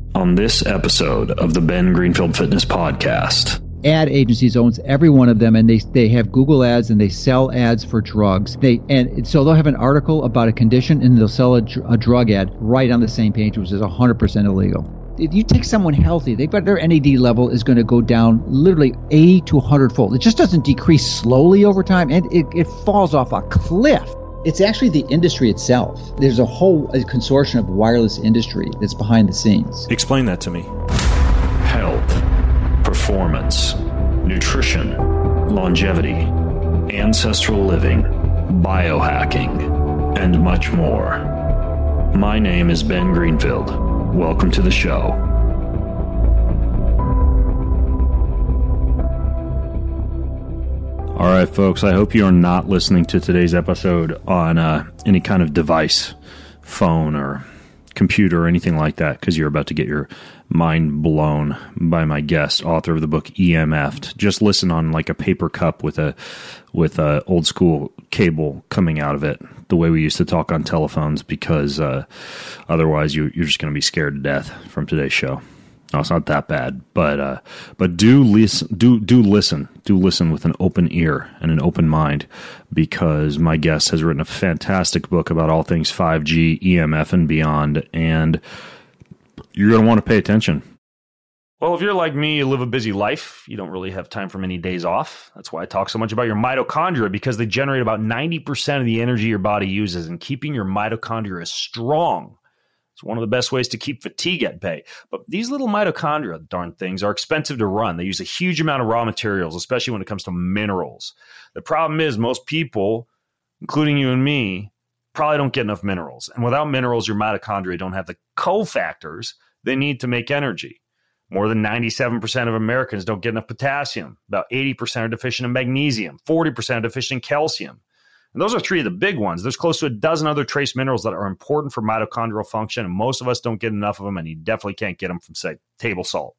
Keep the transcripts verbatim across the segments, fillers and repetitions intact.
On this episode of the Ben Greenfield Fitness Podcast. Ad agencies owns every one of them, and they they have Google ads and they sell ads for drugs. They and so they'll have an article about a condition and they'll sell a, a drug ad right on the same page, which is one hundred percent illegal. If you take someone healthy, they've got their N A D level is going to go down literally eighty to one hundred fold. It just doesn't decrease slowly over time, and it, it falls off a cliff. It's actually the industry itself. There's a whole a consortium of wireless industry that's behind the scenes. Explain that to me. Health, performance, nutrition, longevity, ancestral living, biohacking, and much more. My name is Ben Greenfield. Welcome to the show. All right, folks, I hope you are not listening to today's episode on uh, any kind of device, phone or computer or anything like that, because you're about to get your mind blown by my guest, author of the book E M F'd. Just listen on like a paper cup with a with a old school cable coming out of it, the way we used to talk on telephones, because uh, otherwise you, you're just going to be scared to death from today's show. No, it's not that bad, but uh, but do listen, do do listen, do listen with an open ear and an open mind, because my guest has written a fantastic book about all things five G, E M F, and beyond, and you're going to want to pay attention. Well, if you're like me, you live a busy life. You don't really have time for many days off. That's why I talk so much about your mitochondria, because they generate about ninety percent of the energy your body uses, and keeping your mitochondria strong, it's one of the best ways to keep fatigue at bay. But these little mitochondria, darn things, are expensive to run. They use a huge amount of raw materials, especially when it comes to minerals. The problem is most people, including you and me, probably don't get enough minerals. And without minerals, your mitochondria don't have the cofactors they need to make energy. More than ninety-seven percent of Americans don't get enough potassium. About eighty percent are deficient in magnesium. forty percent are deficient in calcium. And those are three of the big ones. There's close to a dozen other trace minerals that are important for mitochondrial function, and most of us don't get enough of them, and you definitely can't get them from, say, table salt.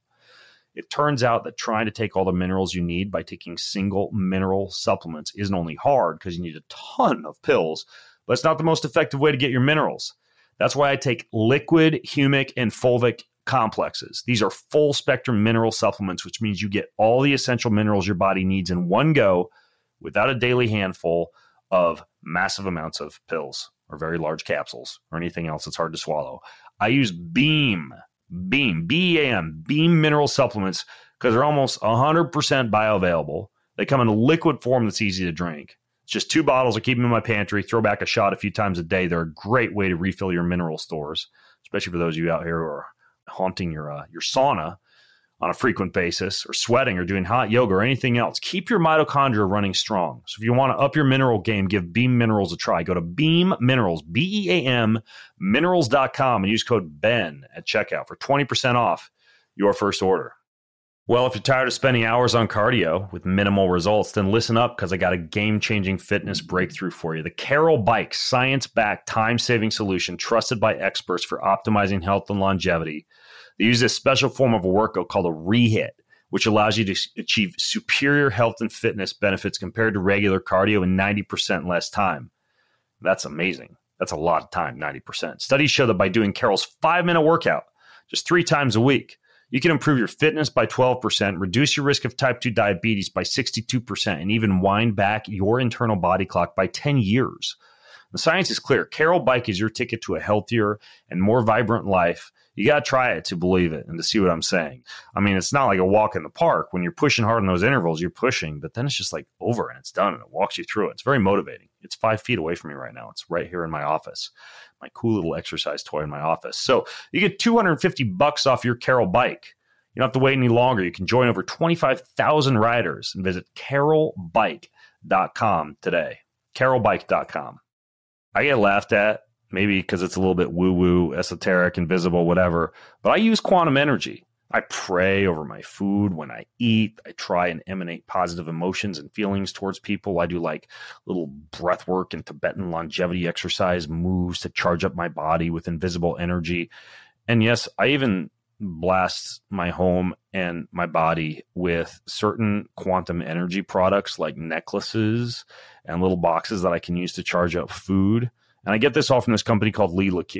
It turns out that trying to take all the minerals you need by taking single mineral supplements isn't only hard because you need a ton of pills, but it's not the most effective way to get your minerals. That's why I take liquid, humic, and fulvic complexes. These are full spectrum mineral supplements, which means you get all the essential minerals your body needs in one go without a daily handful of massive amounts of pills or very large capsules or anything else that's hard to swallow. I use Beam, Beam, B E A M, Beam mineral supplements, because they're almost one hundred percent bioavailable. They come in a liquid form that's easy to drink. It's just two bottles. I keep them in my pantry, throw back a shot a few times a day. They're a great way to refill your mineral stores, especially for those of you out here who are haunting your uh, your sauna on a frequent basis, or sweating, or doing hot yoga, or anything else. Keep your mitochondria running strong. So if you want to up your mineral game, give Beam Minerals a try. Go to Beam Minerals, B E A M, minerals dot com, and use code BEN at checkout for twenty percent off your first order. Well, if you're tired of spending hours on cardio with minimal results, then listen up, because I got a game-changing fitness breakthrough for you. The Carol Bike, science-backed, time-saving solution trusted by experts for optimizing health and longevity. They use this special form of a workout called a rehit, which allows you to achieve superior health and fitness benefits compared to regular cardio in ninety percent less time. That's amazing. That's a lot of time, ninety percent. Studies show that by doing Carol's five-minute workout just three times a week, you can improve your fitness by twelve percent, reduce your risk of type two diabetes by sixty-two percent, and even wind back your internal body clock by ten years. The science is clear. Carol Bike is your ticket to a healthier and more vibrant life. You got to try it to believe it and to see what I'm saying. I mean, it's not like a walk in the park. When you're pushing hard in those intervals, you're pushing, but then it's just like over and it's done, and it walks you through it. It's very motivating. It's five feet away from me right now. It's right here in my office, my cool little exercise toy in my office. So you get two hundred fifty bucks off your Carol Bike. You don't have to wait any longer. You can join over twenty-five thousand riders and visit carol bike dot com today. carol bike dot com. I get laughed at, maybe because it's a little bit woo-woo, esoteric, invisible, whatever, but I use quantum energy. I pray over my food when I eat. I try and emanate positive emotions and feelings towards people. I do like little breath work and Tibetan longevity exercise moves to charge up my body with invisible energy. And yes, I even blast my home and my body with certain quantum energy products like necklaces and little boxes that I can use to charge up food. And I get this all from this company called Lila Q.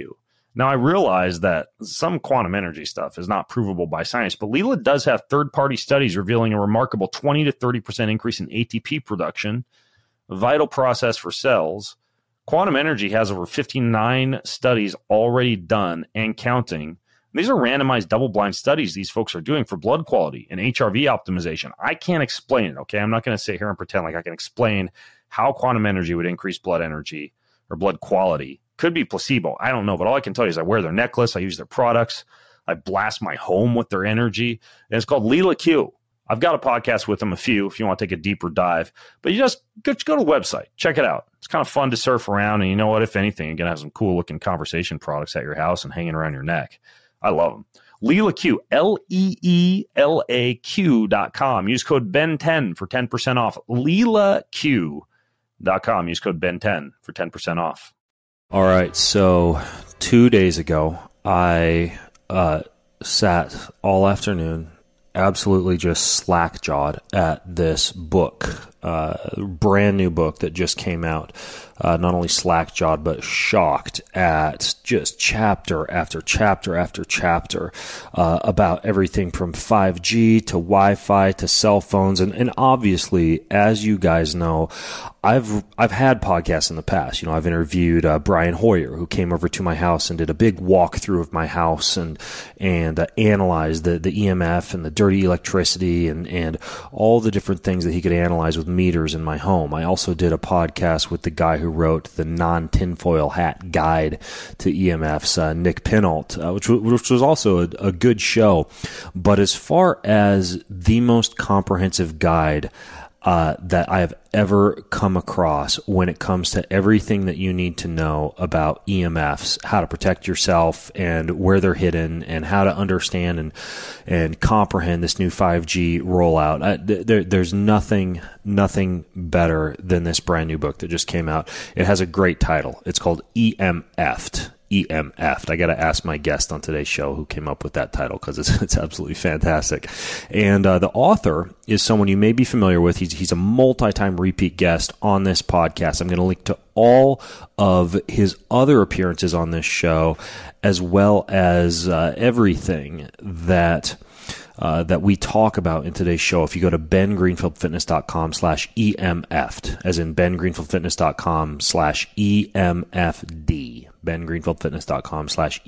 Now, I realize that some quantum energy stuff is not provable by science, but Leela does have third-party studies revealing a remarkable twenty to thirty percent increase in A T P production, a vital process for cells. Quantum energy has over fifty-nine studies already done and counting. These are randomized double-blind studies these folks are doing for blood quality and H R V optimization. I can't explain it, okay? I'm not going to sit here and pretend like I can explain how quantum energy would increase blood energy or blood quality. Could be placebo. I don't know, but all I can tell you is I wear their necklace, I use their products, I blast my home with their energy, and it's called Leela Q. I've got a podcast with them, a few, if you want to take a deeper dive. But you just go, just go to the website, check it out. It's kind of fun to surf around, and you know what? If anything, you're going to have some cool-looking conversation products at your house and hanging around your neck. I love them. Leela Q, L E E L A Q dot com. Use code Ben ten for ten percent off. Leela Q dot com. Use code Ben ten for ten percent off. All right, so two days ago, I uh, sat all afternoon, absolutely just slack-jawed at this book, uh, brand new book that just came out. Uh, not only slack-jawed, but shocked at just chapter after chapter after chapter uh, about everything from five G to Wi-Fi to cell phones. And, and obviously, as you guys know, I've I've had podcasts in the past. You know, I've interviewed uh, Brian Hoyer, who came over to my house and did a big walkthrough of my house and and uh, analyzed the, the E M F and the dirty electricity and, and all the different things that he could analyze with meters in my home. I also did a podcast with the guy who wrote the non-tinfoil hat guide to E M Fs, uh, Nick Pinault, uh, which, which was also a, a good show. But as far as the most comprehensive guide uh, that I have ever come across when it comes to everything that you need to know about E M Fs, how to protect yourself and where they're hidden, and how to understand and and comprehend this new five G rollout. Uh, there, there's nothing nothing better than this brand new book that just came out. It has a great title. It's called E M F'd. E M F'd. I got to ask my guest on today's show who came up with that title, because it's, it's absolutely fantastic. And uh, the author is someone you may be familiar with. He's, he's a multi-time repeat guest on this podcast. I'm going to link to all of his other appearances on this show, as well as uh, everything that Uh, that we talk about in today's show. If you go to bengreenfieldfitness.com slash EMF'd, as in bengreenfieldfitness.com slash EMFD, bengreenfieldfitness.com slash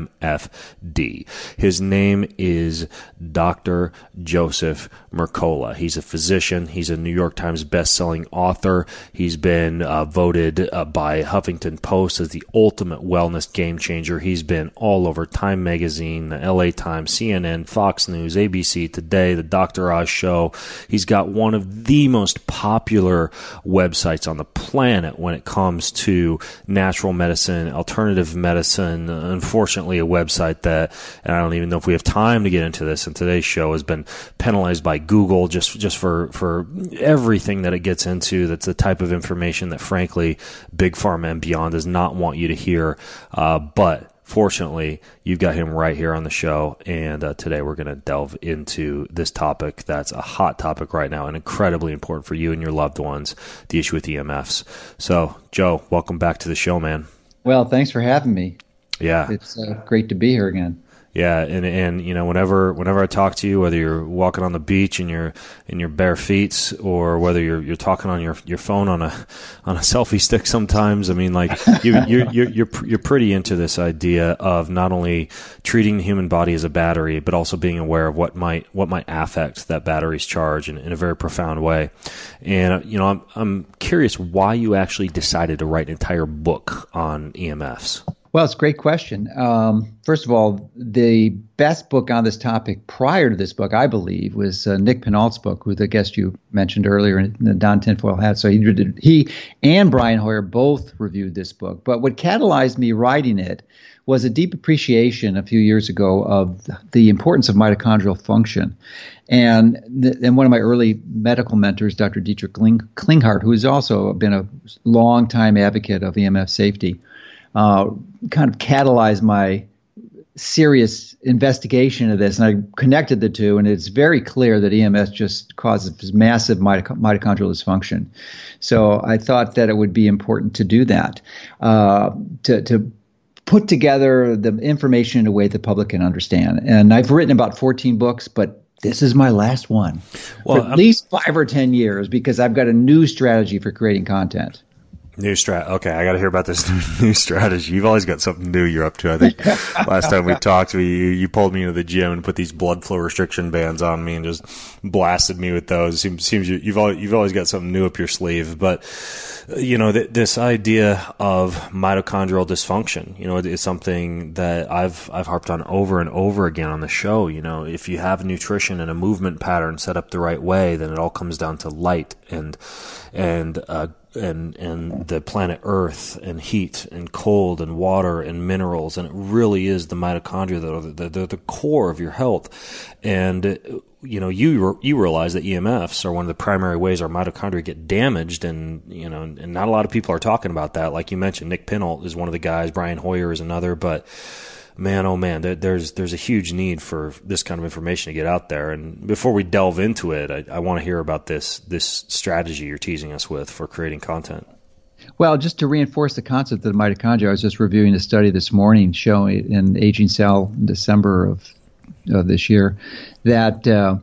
EMFD. His name is Doctor Joseph Mercola. He's a physician. He's a New York Times best-selling author. He's been uh, voted uh, by Huffington Post as the ultimate wellness game changer. He's been all over Time Magazine, the L A Times, C N N, Fox News, A B C Today, the Doctor Oz Show. He's got one of the most popular websites on the planet when it comes to natural medicine, alternative medicine. Unfortunately, a website that, and I don't even know if we have time to get into this in today's show, has been penalized by Google just, just for, for everything that it gets into. That's the type of information that, frankly, Big Pharma and beyond does not want you to hear. Uh, but fortunately, you've got him right here on the show, and uh, today we're going to delve into this topic that's a hot topic right now and incredibly important for you and your loved ones, the issue with E M Fs. So, Joe, welcome back to the show, man. Well, thanks for having me. Yeah. It's uh, great to be here again. Yeah, and and you know, whenever whenever I talk to you, whether you're walking on the beach in your in your bare feet, or whether you're you're talking on your, your phone on a on a selfie stick, sometimes, I mean, like you you're you're you're you're pretty into this idea of not only treating the human body as a battery, but also being aware of what might what might affect that battery's charge in, in a very profound way. And you know, I'm I'm curious why you actually decided to write an entire book on E M Fs. Well, it's a great question. Um, first of all, the best book on this topic prior to this book, I believe, was uh, Nick Pinault's book, who the guest you mentioned earlier, in the Don Tinfoil Hat. So he, did, he and Brian Hoyer both reviewed this book. But what catalyzed me writing it was a deep appreciation a few years ago of the importance of mitochondrial function. And, th- and one of my early medical mentors, Doctor Dietrich Kling- Klinghardt, who has also been a long-time advocate of E M F safety, Uh, kind of catalyzed my serious investigation of this, and I connected the two, and it's very clear that E M F just causes massive mitoch- mitochondrial dysfunction. So I thought that it would be important to do that, uh, to, to put together the information in a way the public can understand. And I've written about fourteen books, but this is my last one well, for at I'm, least five or ten years because I've got a new strategy for creating content. New strat. Okay, I got to hear about this new strategy. You've always got something new you're up to. I think last time we talked, we you, you pulled me into the gym and put these blood flow restriction bands on me and just blasted me with those. Seems seems you, you've always, you've always got something new up your sleeve. But you know, th- this idea of mitochondrial dysfunction, you know, it, it's something that I've I've harped on over and over again on the show. You know, if you have nutrition and a movement pattern set up the right way, then it all comes down to light and and uh, and and the planet Earth and heat and cold and water and minerals, and it really is the mitochondria that are the, the, the core of your health. And you know, you you realize that E M Fs are one of the primary ways our mitochondria get damaged, and you know, and not a lot of people are talking about that. Like you mentioned, Nick Pinault is one of the guys, Brian Hoyer is another, but man, oh man, there, there's there's a huge need for this kind of information to get out there. And before we delve into it, I, I want to hear about this this strategy you're teasing us with for creating content. Well, just to reinforce the concept of the mitochondria, I was just reviewing a study this morning showing in Aging Cell in December of, of this year that uh,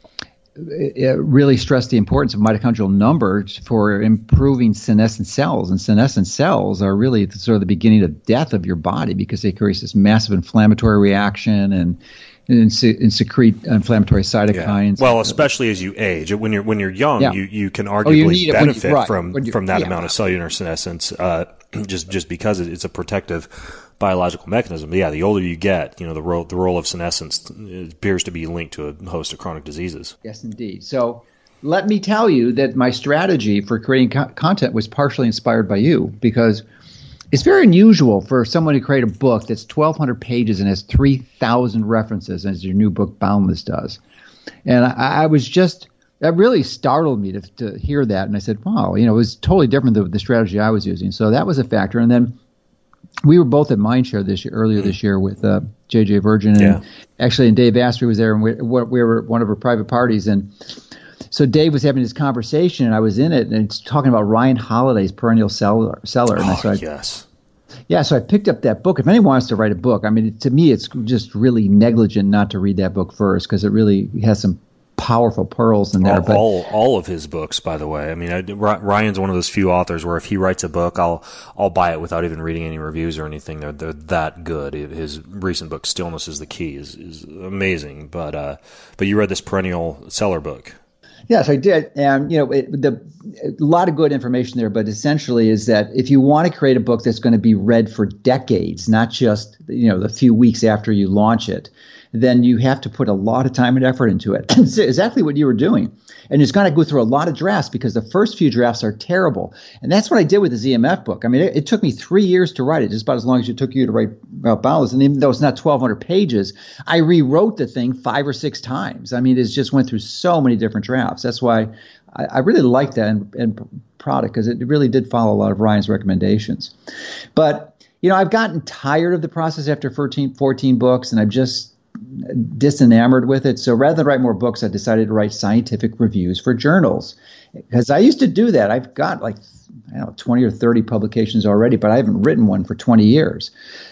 it really stressed the importance of mitochondrial numbers for improving senescent cells. And senescent cells are really sort of the beginning of death of your body because they create this massive inflammatory reaction and and, and secrete inflammatory cytokines. Yeah. Well, especially as you age, when you're when you're young, yeah. you, you can arguably oh, you benefit you, right. from from that yeah. amount of cellular senescence, uh, just just because it's a protective biological mechanism. But yeah, the older you get, you know, the role the role of senescence appears to be linked to a host of chronic diseases. Yes, indeed. So let me tell you that my strategy for creating co- content was partially inspired by you, because it's very unusual for someone to create a book that's twelve hundred pages and has three thousand references, as your new book Boundless does. And I, I was just, that really startled me to, to hear that. And I said, wow, you know, it was totally different than the strategy I was using. So that was a factor. And then we were both at Mindshare this year, earlier this year with uh, J J Virgin, and yeah. actually, and Dave Asprey was there, and we, we were one of our private parties. And so Dave was having this conversation, and I was in it, and it's talking about Ryan Holiday's Perennial Seller. seller. And oh, so I, yes. Yeah, so I picked up that book. If anyone wants to write a book, I mean, to me, it's just really negligent not to read that book first, because it really has some powerful pearls in there. All, but, all, all of his books, by the way. I mean, I, Ryan's one of those few authors where if he writes a book, I'll I'll buy it without even reading any reviews or anything. They're they're that good. His recent book, Stillness is the Key, is is amazing. But uh, but you read this Perennial Seller book. Yes, I did. And, you know, it, the, a lot of good information there, but essentially is that if you want to create a book that's going to be read for decades, not just, you know, the few weeks after you launch it, then you have to put a lot of time and effort into it. It's exactly what you were doing. And it's going to go through a lot of drafts, because the first few drafts are terrible. And that's what I did with the Z M F book. I mean, it, it took me three years to write it, just about as long as it took you to write about Boundless. And even though it's not twelve hundred pages, I rewrote the thing five or six times. I mean, it just went through so many different drafts. That's why I, I really liked that and, and product, because it really did follow a lot of Ryan's recommendations. But, you know, I've gotten tired of the process after fourteen, fourteen books, and I've just disenamored with it. So rather than write more books, I decided to write scientific reviews for journals, because I used to do that. I've got like, I don't know, twenty or thirty publications already, but I haven't written one for twenty years.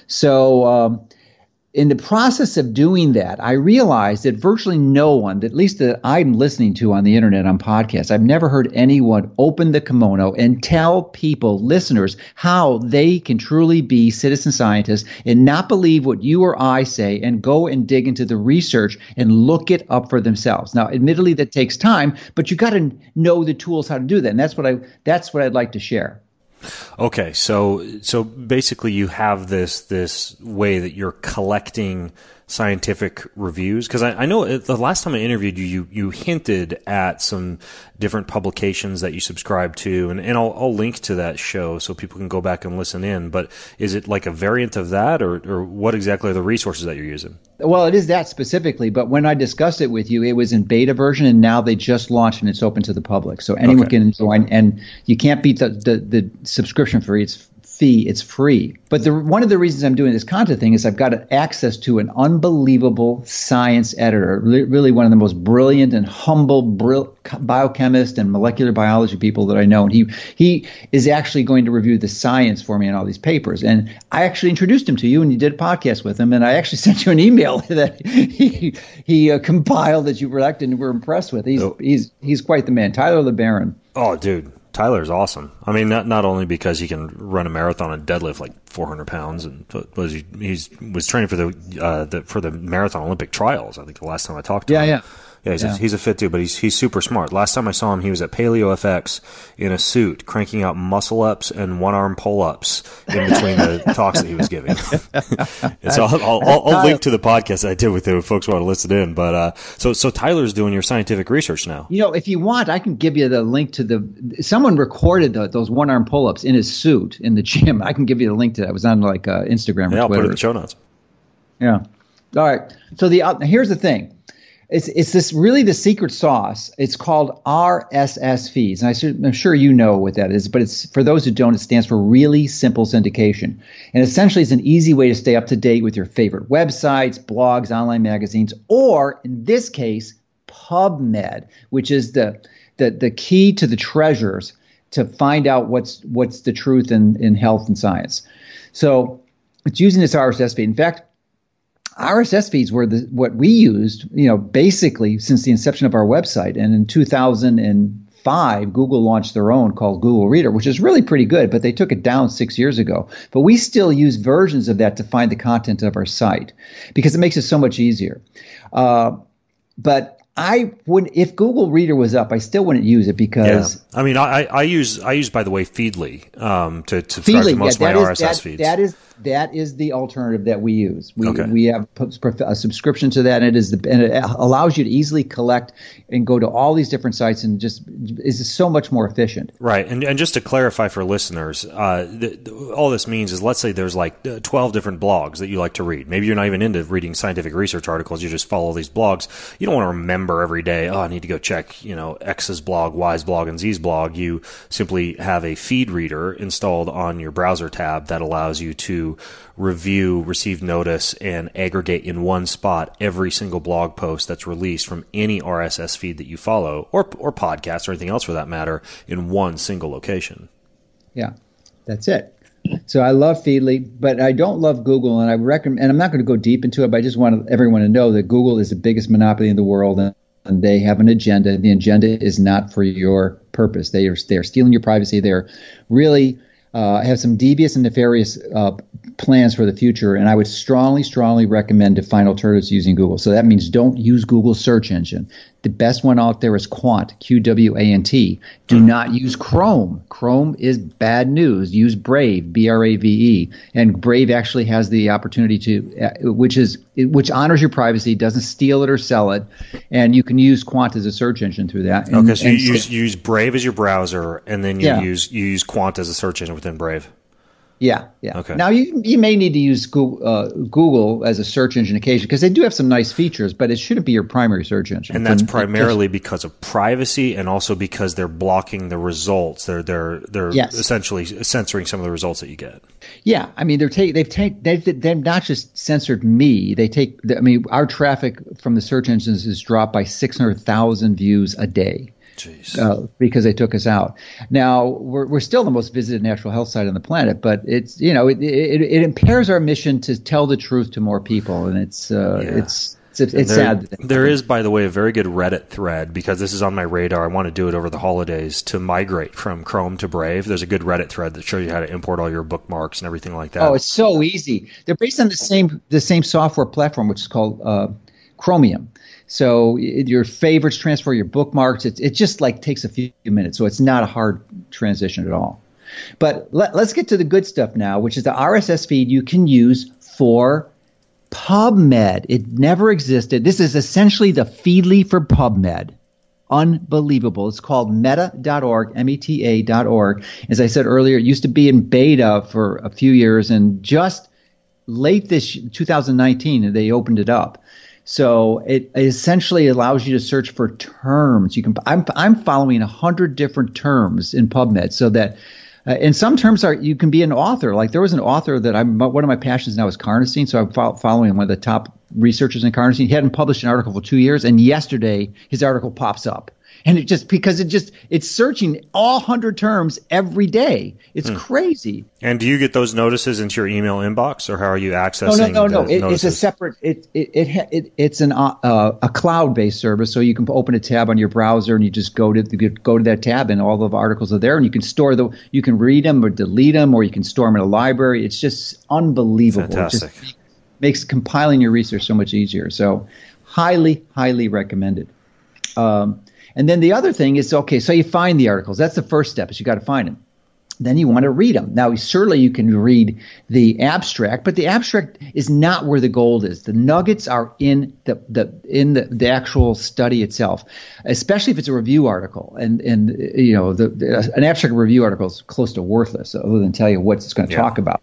So um, in the process of doing that, I realized that virtually no one, at least that I'm listening to on the internet on podcasts, I've never heard anyone open the kimono and tell people, listeners, how they can truly be citizen scientists and not believe what you or I say and go and dig into the research and look it up for themselves. Now, admittedly, that takes time, but you got to know the tools how to do that. And that's what I that's what I'd like to share. Okay, so so basically you have this this way that you're collecting scientific reviews, because I, I know the last time I interviewed you, you you hinted at some different publications that you subscribe to, and, and I'll, I'll link to that show so people can go back and listen in. But is it like a variant of that, or, or what exactly are the resources that you're using? Well, it is that specifically, but when I discussed it with you, it was in beta version, and now they just launched and it's open to the public. So anyone okay. can join, and you can't beat the, the, the subscription fee. It's fee. It's free. But the, one of the reasons I'm doing this content thing is I've got access to an unbelievable science editor, really one of the most brilliant and humble brill, biochemist and molecular biology people that I know. And he he is actually going to review the science for me in all these papers. And I actually introduced him to you, and you did a podcast with him. And I actually sent you an email that he he uh, compiled that you reacted and were impressed with. He's oh. he's he's quite the man, Tyler LeBaron. Oh, dude. Tyler's awesome. I mean, not not only because he can run a marathon and deadlift like four hundred pounds, and was he he's was training for the, uh, the for the marathon Olympic trials. I think the last time I talked to yeah, him. Yeah, yeah. Yeah, he's, yeah. A, he's a fit dude, but he's he's super smart. Last time I saw him, he was at Paleo F X in a suit, cranking out muscle ups and one arm pull ups in between the talks that he was giving. And so I'll, I'll, I'll, I'll link to the podcast I did with him if folks want to listen in. But uh, so so Tyler's doing your scientific research now. You know, if you want, I can give you the link to the. Someone recorded the, those one arm pull ups in his suit in the gym. I can give you the link to that. It was on like uh, Instagram or yeah, I'll Twitter. put it in the show notes. Yeah. All right. So the uh, here's the thing. It's it's this really the secret sauce. It's called R S S feeds, and I should, I'm sure you know what that is. But it's for those who don't, it stands for really simple syndication, and essentially it's an easy way to stay up to date with your favorite websites, blogs, online magazines, or in this case, PubMed, which is the the the key to the treasures to find out what's what's the truth in in health and science. So it's using this R S S feed. In fact, R S S feeds were the, what we used, you know, basically since the inception of our website. And in two thousand five, Google launched their own called Google Reader, which is really pretty good, but they took it down six years ago. But we still use versions of that to find the content of our site because it makes it so much easier. Uh, but I would, if Google Reader was up, I still wouldn't use it because. Yeah. I mean, I, I use I use by the way Feedly um, to, to subscribe to most yeah, of my is, R S S that, feeds. That is that is the alternative that we use. We okay. we have a subscription to that, and it is the and it allows you to easily collect and go to all these different sites, and just is so much more efficient. Right, and and just to clarify for listeners, uh, the, the, all this means is let's say there's like twelve different blogs that you like to read. Maybe you're not even into reading scientific research articles. You just follow these blogs. You don't want to remember every day. Oh, I need to go check you know X's blog, Y's blog, and Z's blog. You simply have a feed reader installed on your browser tab that allows you to review, receive notice, and aggregate in one spot every single blog post that's released from any R S S feed that you follow, or or podcast or anything else for that matter, in one single location. Yeah, that's it. So I love Feedly, but I don't love Google, and I recommend. And I'm not going to go deep into it, but I just want everyone to know that Google is the biggest monopoly in the world, and, and they have an agenda. The agenda is not for your purpose. They are they're stealing your privacy. They're really uh, have some devious and nefarious uh, plans for the future, and I would strongly, strongly recommend to find alternatives using Google. So that means don't use Google's search engine. The best one out there is Quant, Q W A N T. Do not use Chrome. Chrome is bad news. Use Brave, B R A V E. And Brave actually has the opportunity to, uh, which is which honors your privacy, doesn't steal it or sell it, and you can use Quant as a search engine through that. And, okay, so and you use, you use Brave as your browser, and then you yeah. use you use Quant as a search engine within Brave. Yeah, yeah. Okay. Now you you may need to use Google, uh, Google as a search engine occasionally because they do have some nice features, but it shouldn't be your primary search engine. And that's and primarily because of privacy, and also because they're blocking the results. They're they're they're yes. essentially censoring some of the results that you get. Yeah, I mean they're take they've take they've they've not just censored me. They take I mean our traffic from the search engines is dropped by six hundred thousand views a day. Jeez. Uh, because they took us out. Now we're we're still the most visited natural health site on the planet, but it's you know it it, it impairs our mission to tell the truth to more people, and it's uh, yeah. it's it's, it's there, sad. There is, by the way, a very good Reddit thread because this is on my radar. I want to do it over the holidays to migrate from Chrome to Brave. There's a good Reddit thread that shows you how to import all your bookmarks and everything like that. Oh, it's so easy. They're based on the same the same software platform, which is called uh, Chromium. So your favorites transfer your bookmarks. It, it just like takes a few minutes. So it's not a hard transition at all. But let, let's get to the good stuff now, which is the R S S feed you can use for PubMed. It never existed. This is essentially the Feedly for PubMed. Unbelievable. It's called meta dot org, M E T A dot org. As I said earlier, it used to be in beta for a few years, and just late this two thousand nineteen, they opened it up. So it essentially allows you to search for terms. You can. I'm I'm following a hundred different terms in PubMed, so that Uh, and some terms are, you can be an author. Like there was an author that I'm, one of my passions now is carnosine. So I'm fo- following one of the top researchers in carnosine. He hadn't published an article for two years. And yesterday his article pops up. And it just, because it just, it's searching all one hundred terms every day. It's hmm. crazy. And do you get those notices into your email inbox, or how are you accessing? No, no, no, no. It, it's a separate, it, it, it, it it's an, uh, a cloud-based service. So you can open a tab on your browser and you just go to, you go to that tab and all the articles are there, and you can store the, you can read them or delete them, or you can store them in a library. It's just unbelievable. Fantastic. It just makes compiling your research so much easier. So highly, highly recommended. Um, And then the other thing is, okay, so you find the articles. That's the first step, is you got to find them. Then you want to read them. Now, certainly you can read the abstract, but the abstract is not where the gold is. The nuggets are in the, the in the, the actual study itself, especially if it's a review article. And, and you know, the, the, an abstract review article is close to worthless, other than tell you what it's going to yeah. talk about.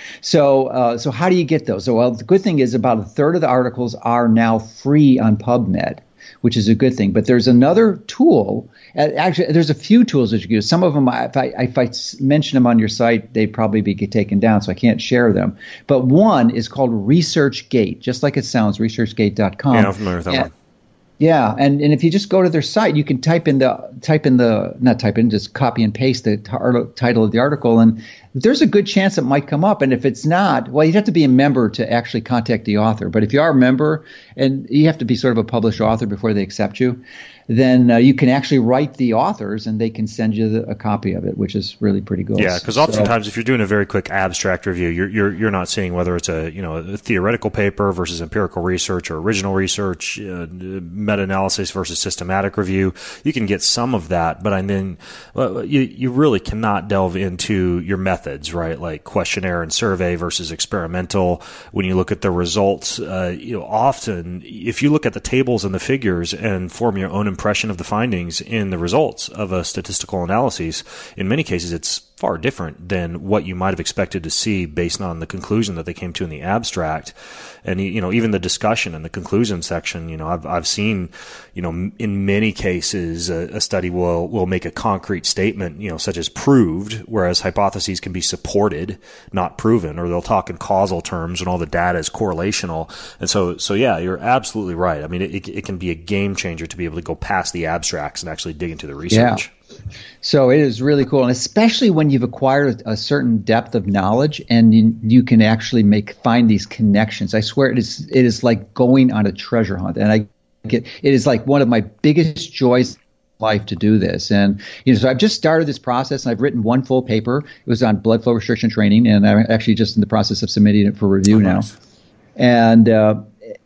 So, uh, so how do you get those? So, well, the good thing is about a third of the articles are now free on PubMed, which is a good thing. But there's another tool. Actually, there's a few tools that you can use. Some of them, if I, if I mention them on your site, they'd probably be taken down, so I can't share them. But one is called ResearchGate, just like it sounds, research gate dot com. Yeah, I'm familiar with that and, one. Yeah, and, and if you just go to their site, you can type in the type in the not type in, just copy and paste the t- title of the article, and there's a good chance it might come up. And if it's not, well, you'd have to be a member to actually contact the author. But if you are a member, and you have to be sort of a published author before they accept you, then uh, you can actually write the authors and they can send you the, a copy of it, which is really pretty good. Yeah, because oftentimes so, if you're doing a very quick abstract review, you're you're you're not seeing whether it's a you know a theoretical paper versus empirical research or original research, uh, meta-analysis versus systematic review. You can get some of that, but I mean, well, you you really cannot delve into your methods, right? Like questionnaire and survey versus experimental. When you look at the results, uh, you know, often if you look at the tables and the figures and form your own impression of the findings in the results of a statistical analysis, in many cases it's far different than what you might have expected to see based on the conclusion that they came to in the abstract. And, you know, even the discussion and the conclusion section, you know, I've, I've seen, you know, in many cases, a, a study will, will make a concrete statement, you know, such as proved, whereas hypotheses can be supported, not proven, or they'll talk in causal terms when all the data is correlational. And so, so yeah, you're absolutely right. I mean, it, it can be a game changer to be able to go past the abstracts and actually dig into the research. Yeah. So it is really cool, and especially when you've acquired a certain depth of knowledge, and you, you can actually make find these connections. I swear, it is it is like going on a treasure hunt, and I get it is like one of my biggest joys in life to do this. And you know, so I've just started this process, and I've written one full paper. It was on blood flow restriction training, and I'm actually just in the process of submitting it for review oh, now. Nice. And uh,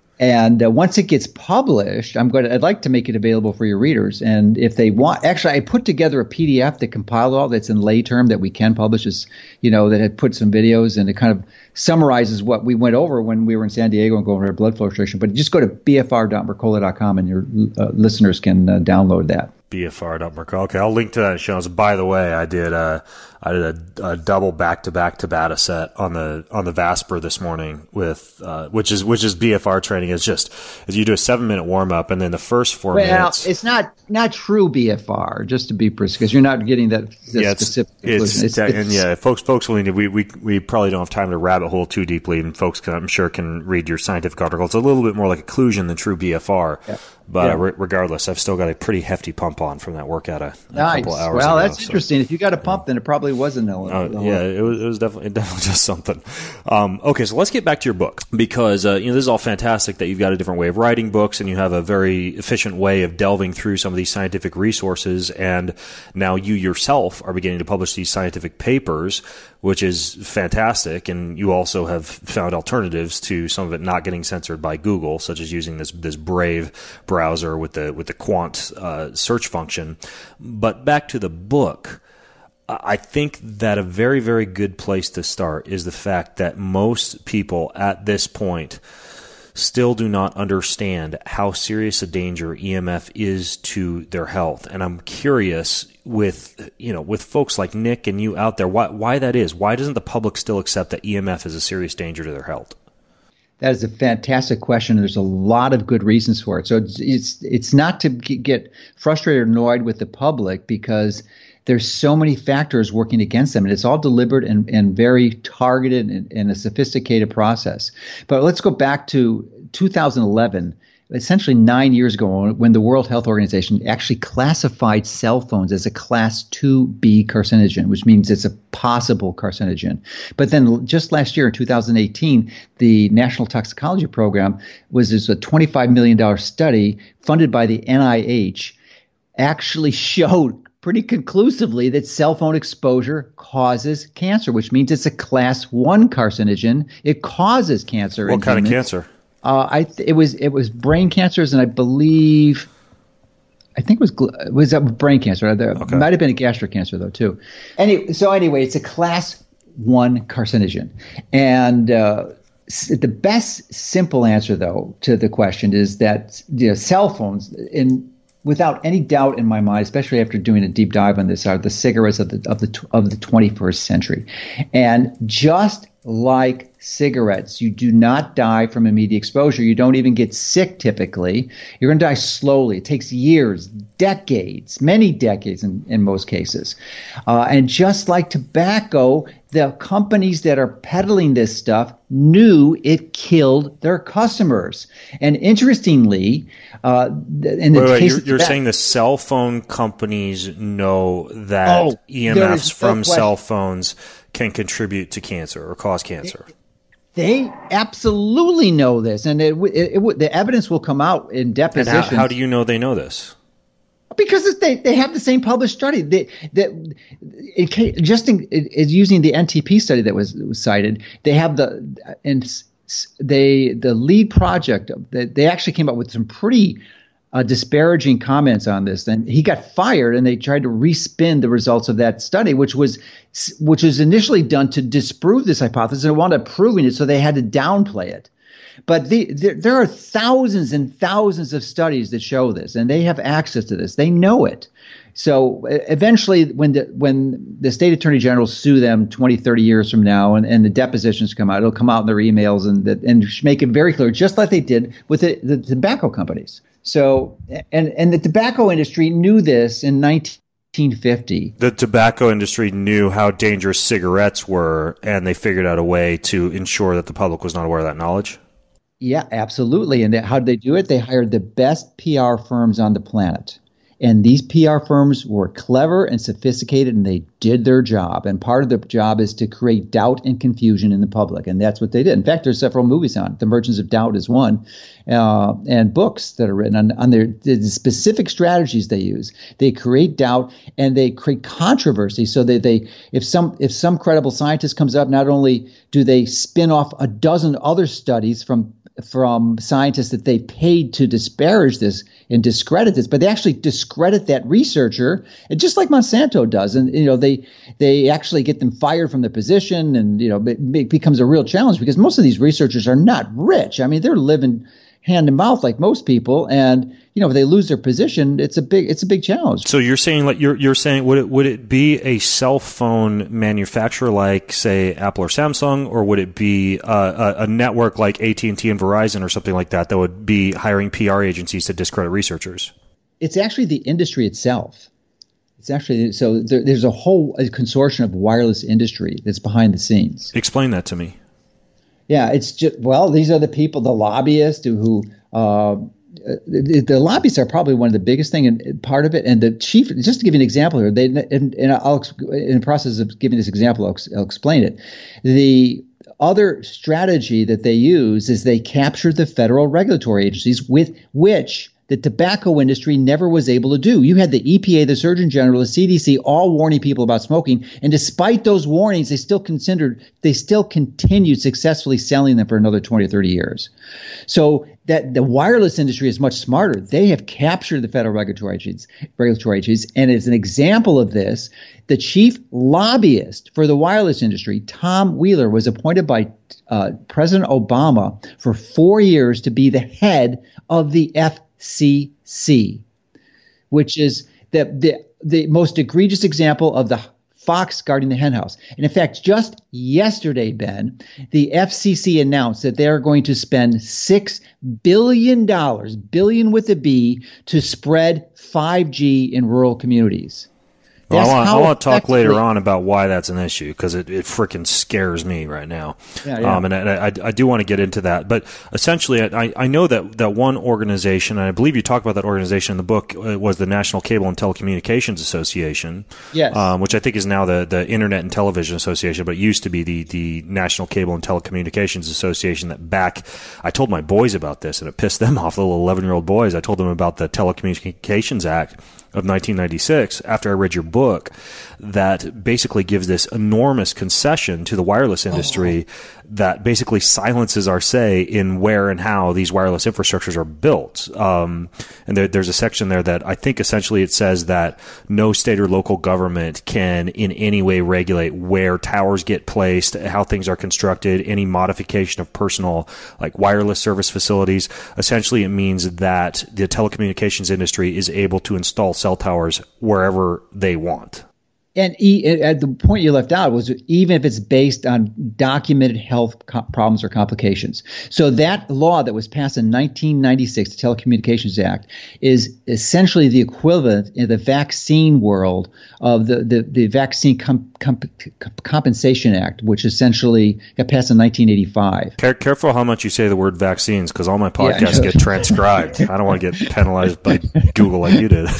And uh, once it gets published, I'm going to, I'd like to make it available for your readers. And if they want, actually, I put together a P D F that compiled all that's in lay term that we can publish, as, you know, that had put some videos, and it kind of summarizes what we went over when we were in San Diego and going over our blood flow restriction. But just go to b f r dot mercola dot com and your uh, listeners can uh, download that. b f r dot mercola. Okay, I'll link to that in the show notes. By the way, I did a I did a, a double back-to-back Tabata set on the on the Vasper this morning with uh, which is which is B F R training. It's just as you do a seven-minute warm-up, and then the first four well, minutes. It's not not true B F R, just to be precise, because you're not getting that, that yeah, specific it's, conclusion. It's, it's, and yeah, folks folks will need to, we, we we probably don't have time to rabbit hole too deeply, and folks can, I'm sure can read your scientific article. It's a little bit more like occlusion than true B F R. Yeah. But yeah. uh, re- regardless, I've still got a pretty hefty pump on from that workout a, a nice. couple of hours well, ago. Well, that's so. interesting. If you got a pump, then it probably wasn't. Uh, yeah, it was, it was definitely it definitely just something. Um, okay, so let's get back to your book, because uh, you know this is all fantastic that you've got a different way of writing books, and you have a very efficient way of delving through some of these scientific resources, and now you yourself are beginning to publish these scientific papers, which is fantastic. And you also have found alternatives to some of it not getting censored by Google, such as using this this Brave browser with the with the quant uh, search function. But back to the book, I think that a very, very good place to start is the fact that most people at this point still do not understand how serious a danger E M F is to their health. And I'm curious with, you know, with folks like Nick and you out there, why, why that is. Why doesn't the public still accept that E M F is a serious danger to their health? That is a fantastic question. There's a lot of good reasons for it. So it's it's, it's not to get frustrated or annoyed with the public, because there's so many factors working against them, and it's all deliberate and, and very targeted and, and a sophisticated process. But let's go back to two thousand eleven. Essentially nine years ago, when the World Health Organization actually classified cell phones as a class two B carcinogen, which means it's a possible carcinogen. But then just last year in two thousand eighteen, the National Toxicology Program was this a twenty-five million dollars study funded by the N I H, actually showed pretty conclusively that cell phone exposure causes cancer, which means it's a class one carcinogen. It causes cancer. What kind of cancer? Uh, I th- it was it was brain cancers, and I believe, I think it was gl- was that brain cancer. There okay. might have been a gastric cancer though too. Any so anyway, it's a class one carcinogen, and uh, s- the best simple answer though to the question is that you know, cell phones, in without any doubt in my mind, especially after doing a deep dive on this, are the cigarettes of the of the of the twenty-first century, and just like cigarettes, you do not die from immediate exposure. You don't even get sick typically. You're going to die slowly. It takes years, decades, many decades in, in most cases. Uh, and just like tobacco, the companies that are peddling this stuff knew it killed their customers. And interestingly, uh, in the wait, wait, case you're, of you're tobacco, saying the cell phone companies know that Oh, E M there Fs is no from question. cell phones can contribute to cancer or cause cancer. They absolutely know this, and it, it, it, the evidence will come out in And depositions. how, how do you know they know this? Because it's, they, they have the same published study. They, that it, ca- just in, it, it's using the N T P study that was, was cited. They have the and s- they the lead project. They, they actually came up with some pretty uh, disparaging comments on this. And he got fired, and they tried to respin the results of that study, which was which was initially done to disprove this hypothesis, and it wound up proving it. So they had to downplay it. But the, there, there are thousands and thousands of studies that show this, and they have access to this. They know it. So eventually, when the when the state attorney general sue them twenty, thirty years from now, and, and the depositions come out, it'll come out in their emails and that and make it very clear, just like they did with the, the tobacco companies. So and and the tobacco industry knew this in nineteen fifty. The tobacco industry knew how dangerous cigarettes were, and they figured out a way to ensure that the public was not aware of that knowledge. Yeah, absolutely. And they, how did they do it? They hired the best P R firms on the planet. And these P R firms were clever and sophisticated, and they did their job. And part of the job is to create doubt and confusion in the public. And that's what they did. In fact, there's several movies on it. The Merchants of Doubt is one, uh, and books that are written on, on their the specific strategies they use. They create doubt and they create controversy. So they, they if some if some credible scientist comes up, not only do they spin off a dozen other studies from from scientists that they paid to disparage this and discredit this, but they actually discredit that researcher, and just like Monsanto does. And, you know, they they actually get them fired from the position, and, you know, it, it becomes a real challenge because most of these researchers are not rich. I mean, they're living hand to mouth like most people, and, you know, if they lose their position, it's a big it's a big challenge. So you're saying like you're you're saying would it would it be a cell phone manufacturer like, say, Apple or Samsung, or would it be a, a, a network like A T and T and Verizon or something like that that would be hiring P R agencies to discredit researchers? It's actually the industry itself. It's actually so there, there's a whole a consortium of wireless industry that's behind the scenes. Explain that to me. Yeah, it's just, well, these are the people, the lobbyists who, who uh, the, the lobbyists are probably one of the biggest thing and part of it. And the chief, just to give you an example here, they and, and I'll in the process of giving this example, I'll, I'll explain it. The other strategy that they use is they capture the federal regulatory agencies with which the tobacco industry never was able to do. You had the E P A, the Surgeon General, the C D C, all warning people about smoking, and despite those warnings, they still considered, they still continued successfully selling them for another twenty or thirty years. So that the wireless industry is much smarter. They have captured the federal regulatory agencies, regulatory agencies, and as an example of this, the chief lobbyist for the wireless industry, Tom Wheeler, was appointed by uh, President Obama for four years to be the head of the F C C, which is the, the the most egregious example of the fox guarding the henhouse. And in fact, just yesterday, Ben, the F C C announced that they are going to spend six billion dollars, billion with a B, to spread five G in rural communities. Well, That's I want, how I want to talk effectively- later on about why that's an issue, because it, it freaking scares me right now. Yeah, yeah. Um, and I, I, I do want to get into that. But essentially, I, I know that, that one organization, and I believe you talk about that organization in the book, uh, was the National Cable and Telecommunications Association, Yes. um, which I think is now the, the Internet and Television Association, but it used to be the, the National Cable and Telecommunications Association. That back, I told my boys about this, and it pissed them off, the little eleven-year-old boys. I told them about the Telecommunications Act of nineteen ninety-six after I read your book, that basically gives this enormous concession to the wireless industry oh. that basically silences our say in where and how these wireless infrastructures are built. Um, and there, there's a section there that I think essentially it says that no state or local government can in any way regulate where towers get placed, how things are constructed, any modification of personal like wireless service facilities. Essentially, it means that the telecommunications industry is able to install cell towers wherever they want. And e- at the point you left out was even if it's based on documented health co- problems or complications. So that law that was passed in nineteen ninety-six, the Telecommunications Act, is essentially the equivalent in the vaccine world of the, the, the Vaccine com- com- Compensation Act, which essentially got passed in nineteen eighty-five. Care- careful how much you say the word vaccines, because all my podcasts Yeah, get transcribed. I don't want to get penalized by Google like you did.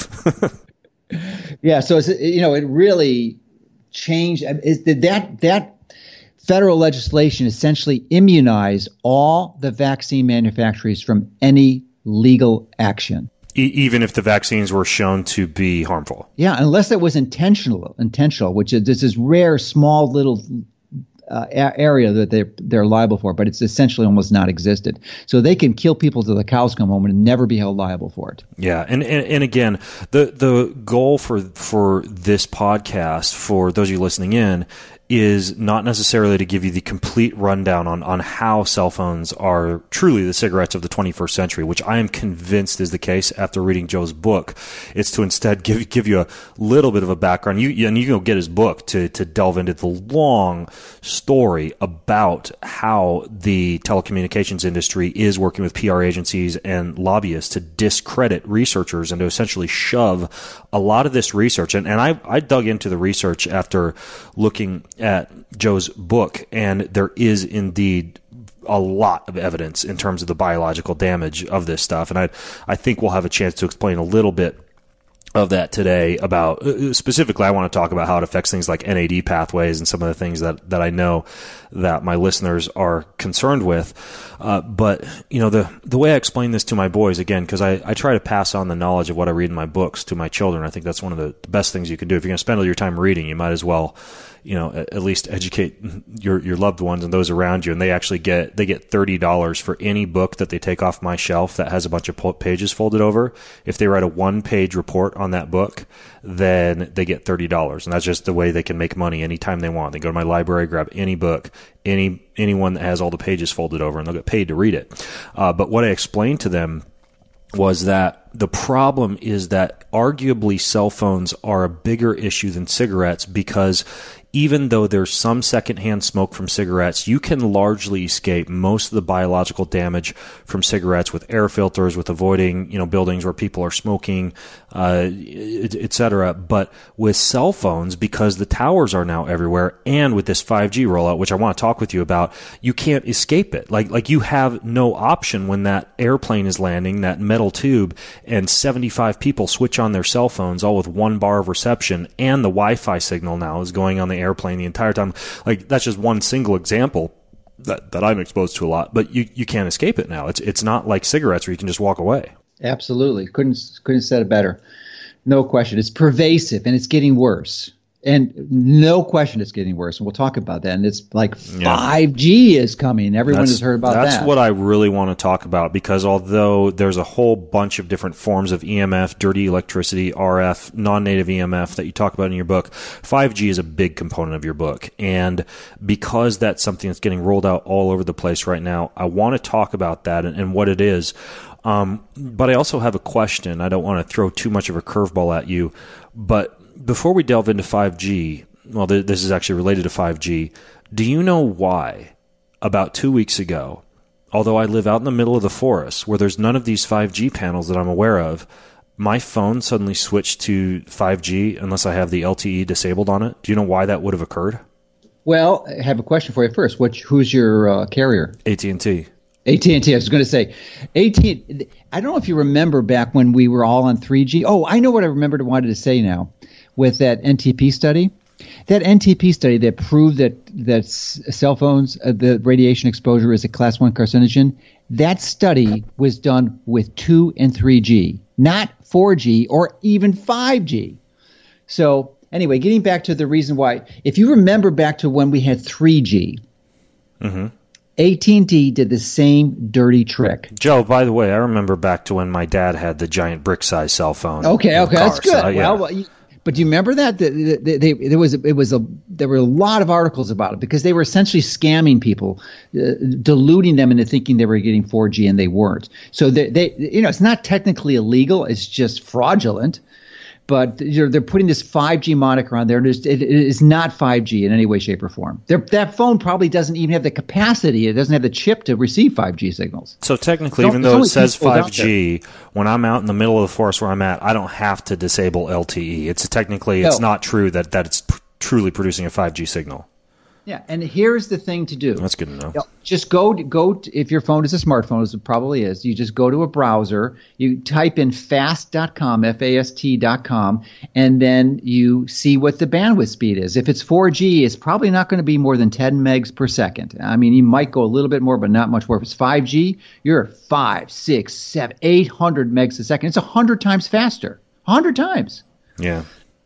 Yeah, so it's, you know, it really changed. Is that that federal legislation essentially immunized all the vaccine manufacturers from any legal action, e- even if the vaccines were shown to be harmful. Yeah, unless it was intentional. Intentional, which is this is rare, small little uh, area that they're they're liable for, but it's essentially almost non-existent. So they can kill people till the cows come home and never be held liable for it. Yeah, and, and and again, the the goal for for this podcast, for those of you listening in, is not necessarily to give you the complete rundown on, on how cell phones are truly the cigarettes of the twenty-first century, which I am convinced is the case after reading Joe's book. It's to instead give give you a little bit of a background. You and you can go get his book to to delve into the long story about how the telecommunications industry is working with P R agencies and lobbyists to discredit researchers and to essentially shove a lot of this research. And, and I, I dug into the research after looking at Joe's book, and there is indeed a lot of evidence in terms of the biological damage of this stuff. And I, I think we'll have a chance to explain a little bit of that today. About uh, specifically, I want to talk about how it affects things like N A D pathways and some of the things that, that I know that my listeners are concerned with. Uh, but you know, the the way I explain this to my boys, again, because I, I try to pass on the knowledge of what I read in my books to my children. I think that's one of the best things you can do. If you're going to spend all your time reading, you might as well, you know, at least educate your your loved ones and those around you. And they actually get they get thirty dollars for any book that they take off my shelf that has a bunch of pages folded over. If they write a one page report on that book, then they get thirty dollars. And that's just the way they can make money anytime they want. They go to my library, grab any book, any anyone that has all the pages folded over, and they'll get paid to read it. Uh, but what I explained to them was that the problem is that arguably cell phones are a bigger issue than cigarettes, because even though there's some secondhand smoke from cigarettes, you can largely escape most of the biological damage from cigarettes with air filters, with avoiding, you know, buildings where people are smoking, uh, et cetera. But with cell phones, because the towers are now everywhere, and with this five G rollout, which I want to talk with you about, you can't escape it. Like, like you have no option when that airplane is landing, that metal tube, and seventy-five people switch on their cell phones, all with one bar of reception, and the Wi-Fi signal now is going on the airplane the entire time. Like, that's just one single example that, that I'm exposed to a lot, but you, you can't escape it now. It's it's not like cigarettes where you can just walk away. Absolutely. Couldn't couldn't have said it better. No question. It's pervasive, and it's getting worse. And no question it's getting worse. And we'll talk about that. And it's like Yeah. five G is coming. Everyone That's- has heard about that's that. That's what I really want to talk about, because although there's a whole bunch of different forms of E M F, dirty electricity, R F, non-native E M F that you talk about in your book, five G is a big component of your book. And because that's something that's getting rolled out all over the place right now, I want to talk about that and, and what it is. Um, but I also have a question. I don't want to throw too much of a curveball at you, but before we delve into five G, well, th- this is actually related to five G. Do you know why about two weeks ago, although I live out in the middle of the forest where there's none of these five G panels that I'm aware of, my phone suddenly switched to five G unless I have the L T E disabled on it. Do you know why that would have occurred? Well, I have a question for you first. What, who's your uh, carrier? A T and T. A T and T. I was going to say, A T and T. I don't know if you remember back when we were all on three G. Oh, I know what I remembered. Wanted to say now, with that N T P study, that N T P study that proved that that cell phones, uh, the radiation exposure is a class one carcinogen. That study was done with two and three G, not four G or even five G. So anyway, getting back to the reason why, if you remember back to when we had three G. Mm-hmm. A T and T did the same dirty trick. Joe, by the way, I remember back to when my dad had the giant brick-sized cell phone. Okay, okay, that's good. So, yeah. Well, you, but do you remember that? They, they, they, there was it was a there were a lot of articles about it because they were essentially scamming people, uh, deluding them into thinking they were getting four G and they weren't. So they, they you know, it's not technically illegal; it's just fraudulent. But you know, they're putting this five G moniker on there. It, it is not five G in any way, shape, or form. They're, that phone probably doesn't even have the capacity. It doesn't have the chip to receive five G signals. So technically, even though it says five G, when I'm out in the middle of the forest where I'm at, I don't have to disable L T E. It's technically, it's no. not true that, that it's p- truly producing a five G signal. Yeah, and here's the thing to do. That's good to know. You know, just go to, go to, if your phone is a smartphone, as it probably is, you just go to a browser, you type in fast dot com, F A S T dot com, and then you see what the bandwidth speed is. If it's four G, it's probably not going to be more than ten megs per second. I mean, you might go a little bit more, but not much more. If it's five G, you're at five, six, seven, eight hundred megs a second. It's one hundred times faster. one hundred times. Yeah.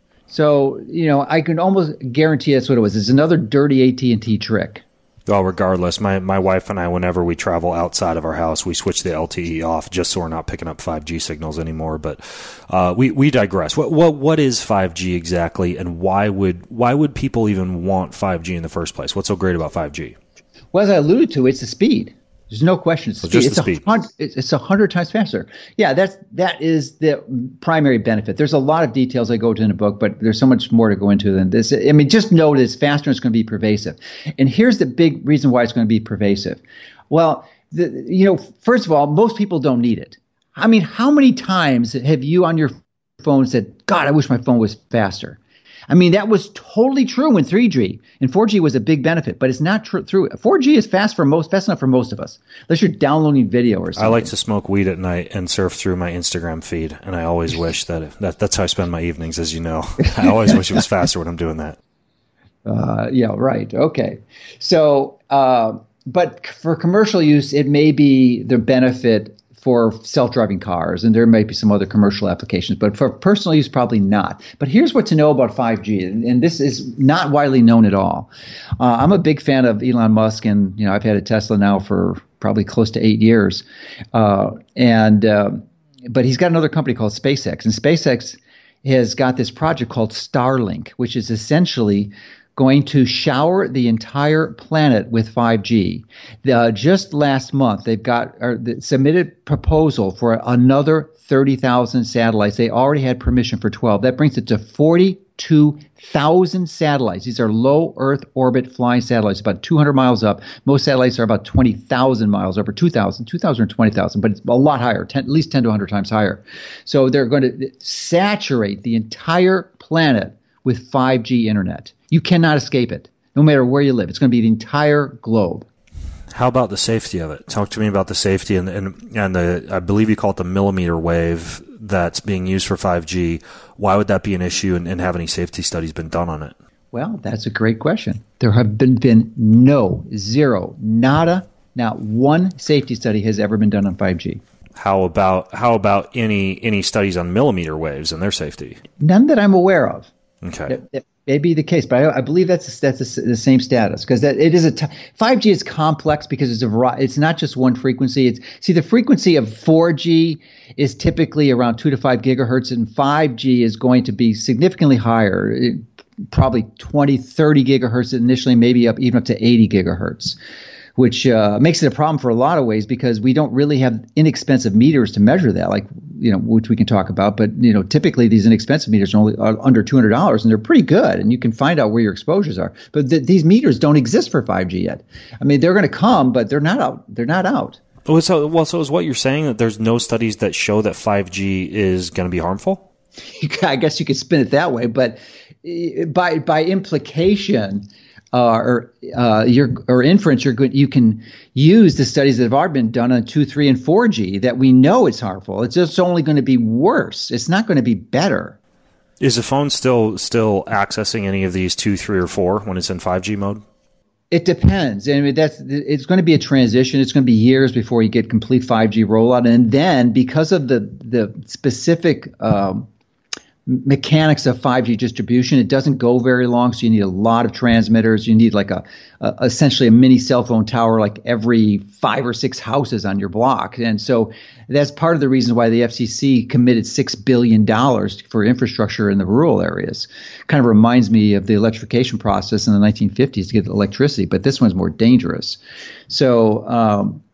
So, you know, I can almost guarantee that's what it was. It's another dirty A T and T trick. Well, regardless, my, my wife and I, whenever we travel outside of our house, we switch the L T E off just so we're not picking up five G signals anymore. But uh, we we digress. What what what is five G exactly, and why would why would people even want five G in the first place? What's so great about five G? Well, as I alluded to, it's the speed. There's no question. It's, so speed. Just it's the a speed. hundred, it's a hundred times faster. Yeah, that's that is the primary benefit. There's a lot of details I go into in the book, but there's so much more to go into than this. I mean, just know that it's faster and it's going to be pervasive. And here's the big reason why it's going to be pervasive. Well, the, you know, first of all, most people don't need it. I mean, how many times have you on your phone said, "God, I wish my phone was faster"? I mean, that was totally true in three G, and four G was a big benefit, but it's not true. Through four G is fast for most, fast enough for most of us, unless you're downloading video or something. I like to smoke weed at night and surf through my Instagram feed, and I always wish that, that that's how I spend my evenings, as you know. I always wish it was faster when I'm doing that. Uh, yeah, right. Okay. So, uh, but for commercial use, it may be the benefit for self-driving cars, and there may be some other commercial applications, but for personal use, probably not. But here's what to know about five G, and, and this is not widely known at all. Uh, I'm a big fan of Elon Musk, and you know I've had a Tesla now for probably close to eight years, uh, and uh, but he's got another company called SpaceX, and SpaceX has got this project called Starlink, which is essentially going to shower the entire planet with five G. Uh, just last month, they've got or the submitted proposal for another thirty thousand satellites. They already had permission for twelve. That brings it to forty-two thousand satellites. These are low Earth orbit flying satellites, about two hundred miles up. Most satellites are about twenty thousand miles up, or two thousand, two thousand or twenty thousand, but it's a lot higher, ten, at least ten to one hundred times higher. So they're going to saturate the entire planet with five G internet. You cannot escape it, no matter where you live. It's going to be the entire globe. How about the safety of it? Talk to me about the safety and and, and the, I believe you call it the millimeter wave that's being used for five G. Why would that be an issue, and, and have any safety studies been done on it? Well, that's a great question. There have been, been no, zero, nada, not one safety study has ever been done on five G. How about how about any any studies on millimeter waves and their safety? None that I'm aware of. Okay. That, that may be the case, but I, I believe that's that's a, the same status, because that it is a t- five G is complex because it's a variety. It's not just one frequency. It's see the frequency of four G is typically around two to five gigahertz, and five G is going to be significantly higher, it, probably twenty, thirty gigahertz initially, maybe up even up to eighty gigahertz. Which uh, makes it a problem for a lot of ways, because we don't really have inexpensive meters to measure that, like, you know, which we can talk about. But, you know, typically these inexpensive meters are only are under two hundred dollars, and they're pretty good, and you can find out where your exposures are. But th- these meters don't exist for five G yet. I mean, they're going to come, but they're not out. They're not out. Oh, so, well, so is what you're saying that there's no studies that show that five G is going to be harmful? I guess you could spin it that way, but by by implication uh, or uh, your or inference, you're good. You can use the studies that have already been done on two, three, and four G that we know it's harmful. It's just only going to be worse. It's not going to be better. Is the phone still still accessing any of these two, three, or four when it's in five G mode? It depends. I mean, that's it's going to be a transition. It's going to be years before you get complete five G rollout, and then because of the the specific um, mechanics of five G distribution, it doesn't go very long, so you need a lot of transmitters. You need like a, a essentially a mini cell phone tower like every five or six houses on your block. And so that's part of the reason why the F C C committed six billion dollars for infrastructure in the rural areas. Kind of reminds me of the electrification process in the nineteen fifties to get electricity, but this one's more dangerous. So um,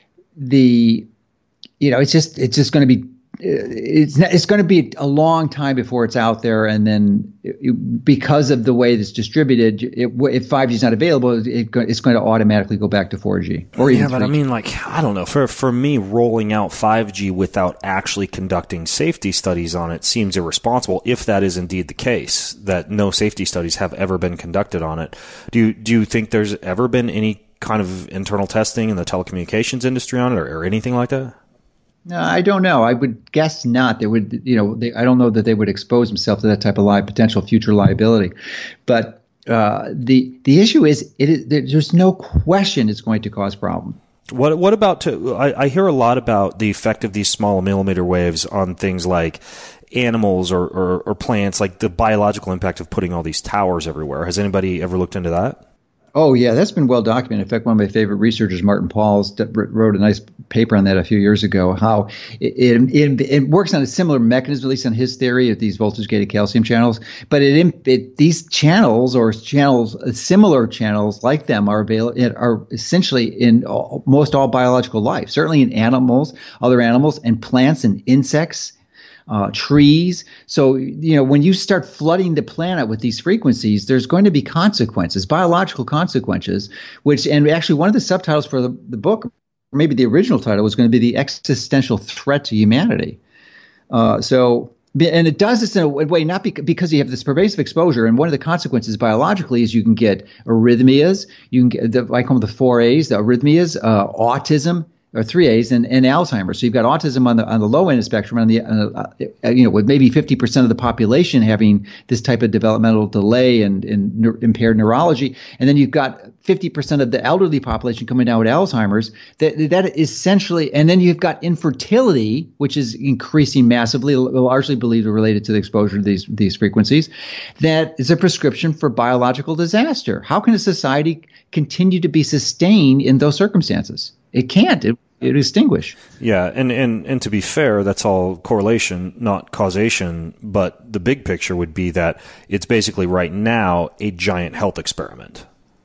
the, you know, it's just it's just going to be It's not, it's going to be a long time before it's out there, and then it, because of the way it's distributed, it, if five G is not available, it, it's going to automatically go back to four G. Or even yeah, but I mean, like, I don't know. For for me, rolling out five G without actually conducting safety studies on it seems irresponsible. If that is indeed the case, that no safety studies have ever been conducted on it, do you, do you think there's ever been any kind of internal testing in the telecommunications industry on it, or, or anything like that? No, I don't know. I would guess not. They would, you know, they, I don't know that they would expose themselves to that type of li- potential future liability. But uh, the the issue is, it is, there's no question it's going to cause problem. What what about? To, I, I hear a lot about the effect of these small millimeter waves on things like animals or, or, or plants, like the biological impact of putting all these towers everywhere. Has anybody ever looked into that? Oh, yeah, that's been well documented. In fact, one of my favorite researchers, Martin Pauls, wrote a nice paper on that a few years ago, how it, it, it works on a similar mechanism, at least on his theory of these voltage-gated calcium channels. But it, it, these channels or channels, similar channels like them are available, are essentially in all, most all biological life, certainly in animals, other animals, and plants and insects. Uh, trees. So, you know, when you start flooding the planet with these frequencies, there's going to be consequences, biological consequences, which, and actually one of the subtitles for the, the book, or maybe the original title, was going to be the existential threat to humanity. Uh, so, and it does this in a way, not beca- because you have this pervasive exposure. And one of the consequences biologically is you can get arrhythmias, you can get, the, I call them the four A's, the arrhythmias, uh, autism, or three A's, and, and Alzheimer's. So you've got autism on the on the low end of the spectrum, on the uh, uh, you know, with maybe fifty percent of the population having this type of developmental delay and, and ne- impaired neurology, and then you've got fifty percent of the elderly population coming down with Alzheimer's. That that essentially, and then you've got infertility, which is increasing massively, largely believed related to the exposure to these these frequencies. That is a prescription for biological disaster. How can a society continue to be sustained in those circumstances? It can't. It, it distinguish. Yeah, and, and, and to be fair, that's all correlation, not causation. But the big picture would be that it's basically right now a giant health experiment.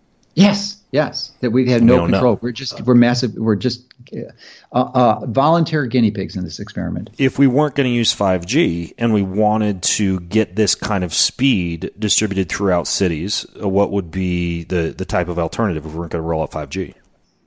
Yes, yes. That we have no we control. Know. We're just we're massive. We're just uh, uh, voluntary guinea pigs in this experiment. If we weren't going to use five G and we wanted to get this kind of speed distributed throughout cities, what would be the, the type of alternative if we weren't going to roll out five G?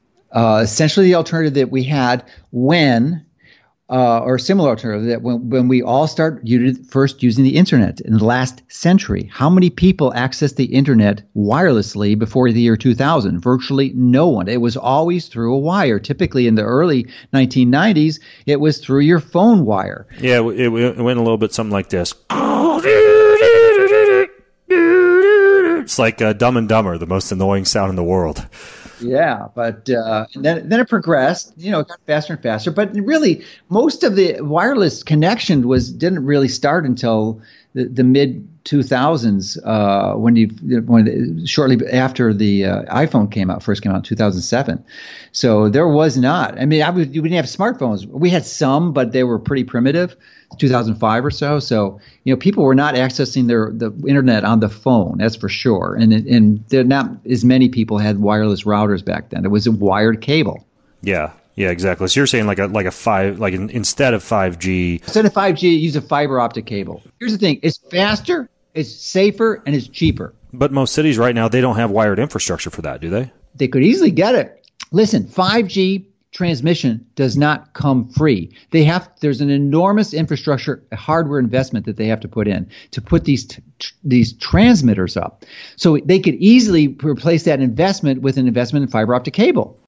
Uh, essentially, the alternative that we had when, uh, or similar alternative that when, when we all start using, first using the internet in the last century. How many people accessed the internet wirelessly before the year two thousand? Virtually no one. It was always through a wire. Typically, in the early nineteen nineties, it was through your phone wire. Yeah, it, it went a little bit something like this. It's like uh, Dumb and Dumber, the most annoying sound in the world. Yeah, but uh, and then then it progressed. You know, it got faster and faster. But really, most of the wireless connection was didn't really start until the, the mid two thousands, uh, when you when shortly after the uh, iPhone came out, first came out in two thousand seven. So there was not. I mean, I was, we didn't have smartphones. We had some, but they were pretty primitive. two thousand five or so. So, you know, people were not accessing their the internet on the phone, that's for sure. And and there not as many people had wireless routers back then. It was a wired cable. Yeah, yeah, exactly. So you're saying like a like a five like in, instead of five G, instead of five G, use a fiber optic cable. Here's the thing: it's faster, it's safer, and it's cheaper. But most cities right now, they don't have wired infrastructure for that, do they? They could easily get it. Listen, five G transmission does not come free. They have there's an enormous infrastructure hardware investment that they have to put in to put these t- tr- these transmitters up. So they could easily replace that investment with an investment in fiber optic cable.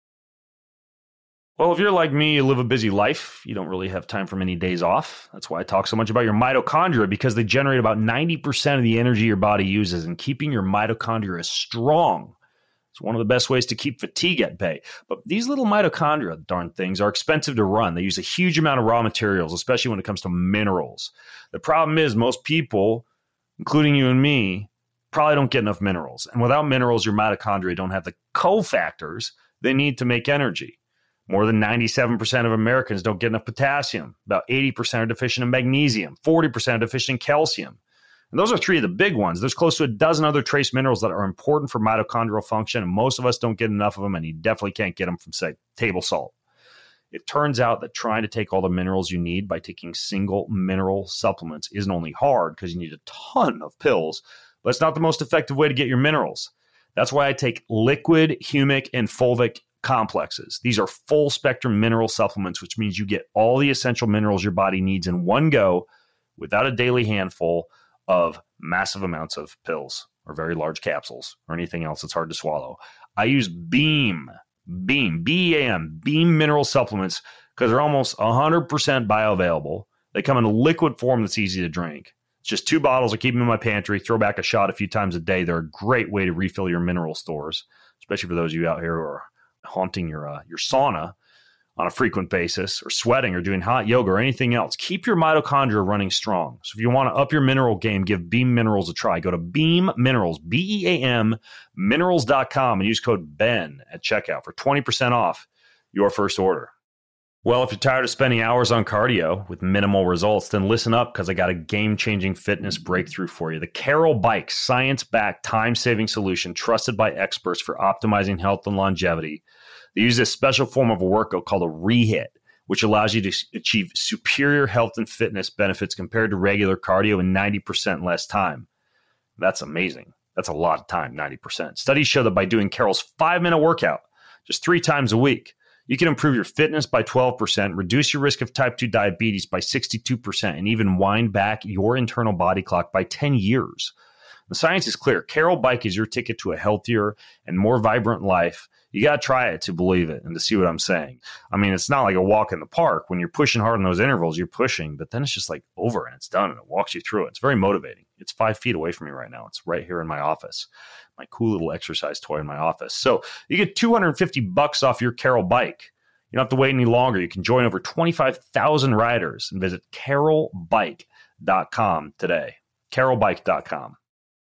Well, if you're like me, you live a busy life, you don't really have time for many days off. That's why I talk so much about your mitochondria, because they generate about ninety percent of the energy your body uses, and keeping your mitochondria strong is one of the best ways to keep fatigue at bay. But these little mitochondria, darn things, are expensive to run. They use a huge amount of raw materials, especially when it comes to minerals. The problem is most people, including you and me, probably don't get enough minerals. And without minerals, your mitochondria don't have the cofactors they need to make energy. More than ninety-seven percent of Americans don't get enough potassium. About eighty percent are deficient in magnesium. forty percent are deficient in calcium. And those are three of the big ones. There's close to a dozen other trace minerals that are important for mitochondrial function, and most of us don't get enough of them, and you definitely can't get them from, say, table salt. It turns out that trying to take all the minerals you need by taking single mineral supplements isn't only hard because you need a ton of pills, but it's not the most effective way to get your minerals. That's why I take liquid, humic, and fulvic complexes. These are full spectrum mineral supplements, which means you get all the essential minerals your body needs in one go without a daily handful of massive amounts of pills or very large capsules or anything else that's hard to swallow. I use Beam, Beam, B E A M, Beam mineral supplements because they're almost one hundred percent bioavailable. They come in a liquid form that's easy to drink. It's just two bottles. I keep them in my pantry, throw back a shot a few times a day. They're a great way to refill your mineral stores, especially for those of you out here who are haunting your uh, your sauna on a frequent basis, or sweating, or doing hot yoga, or anything else. Keep your mitochondria running strong. So if you want to up your mineral game, give Beam Minerals a try. Go to Beam Minerals, B E A M, minerals dot com, and use code BEN at checkout for twenty percent off your first order. Well, if you're tired of spending hours on cardio with minimal results, then listen up, because I got a game-changing fitness breakthrough for you. The Carol Bike, science-backed, time-saving solution trusted by experts for optimizing health and longevity. They use this special form of a workout called a rehit, which allows you to achieve superior health and fitness benefits compared to regular cardio in ninety percent less time. That's amazing. That's a lot of time, ninety percent. Studies show that by doing Carol's five-minute workout just three times a week, you can improve your fitness by twelve percent, reduce your risk of type two diabetes by sixty-two percent, and even wind back your internal body clock by ten years. The science is clear. Carol Bike is your ticket to a healthier and more vibrant life. You got to try it to believe it and to see what I'm saying. I mean, it's not like a walk in the park. When you're pushing hard in those intervals, you're pushing, but then it's just like over and it's done and it walks you through it. It's very motivating. It's five feet away from me right now. It's right here in my office, my cool little exercise toy in my office. So you get two hundred fifty bucks off your Carol Bike. You don't have to wait any longer. You can join over twenty-five thousand riders and visit carol bike dot com today. carol bike dot com.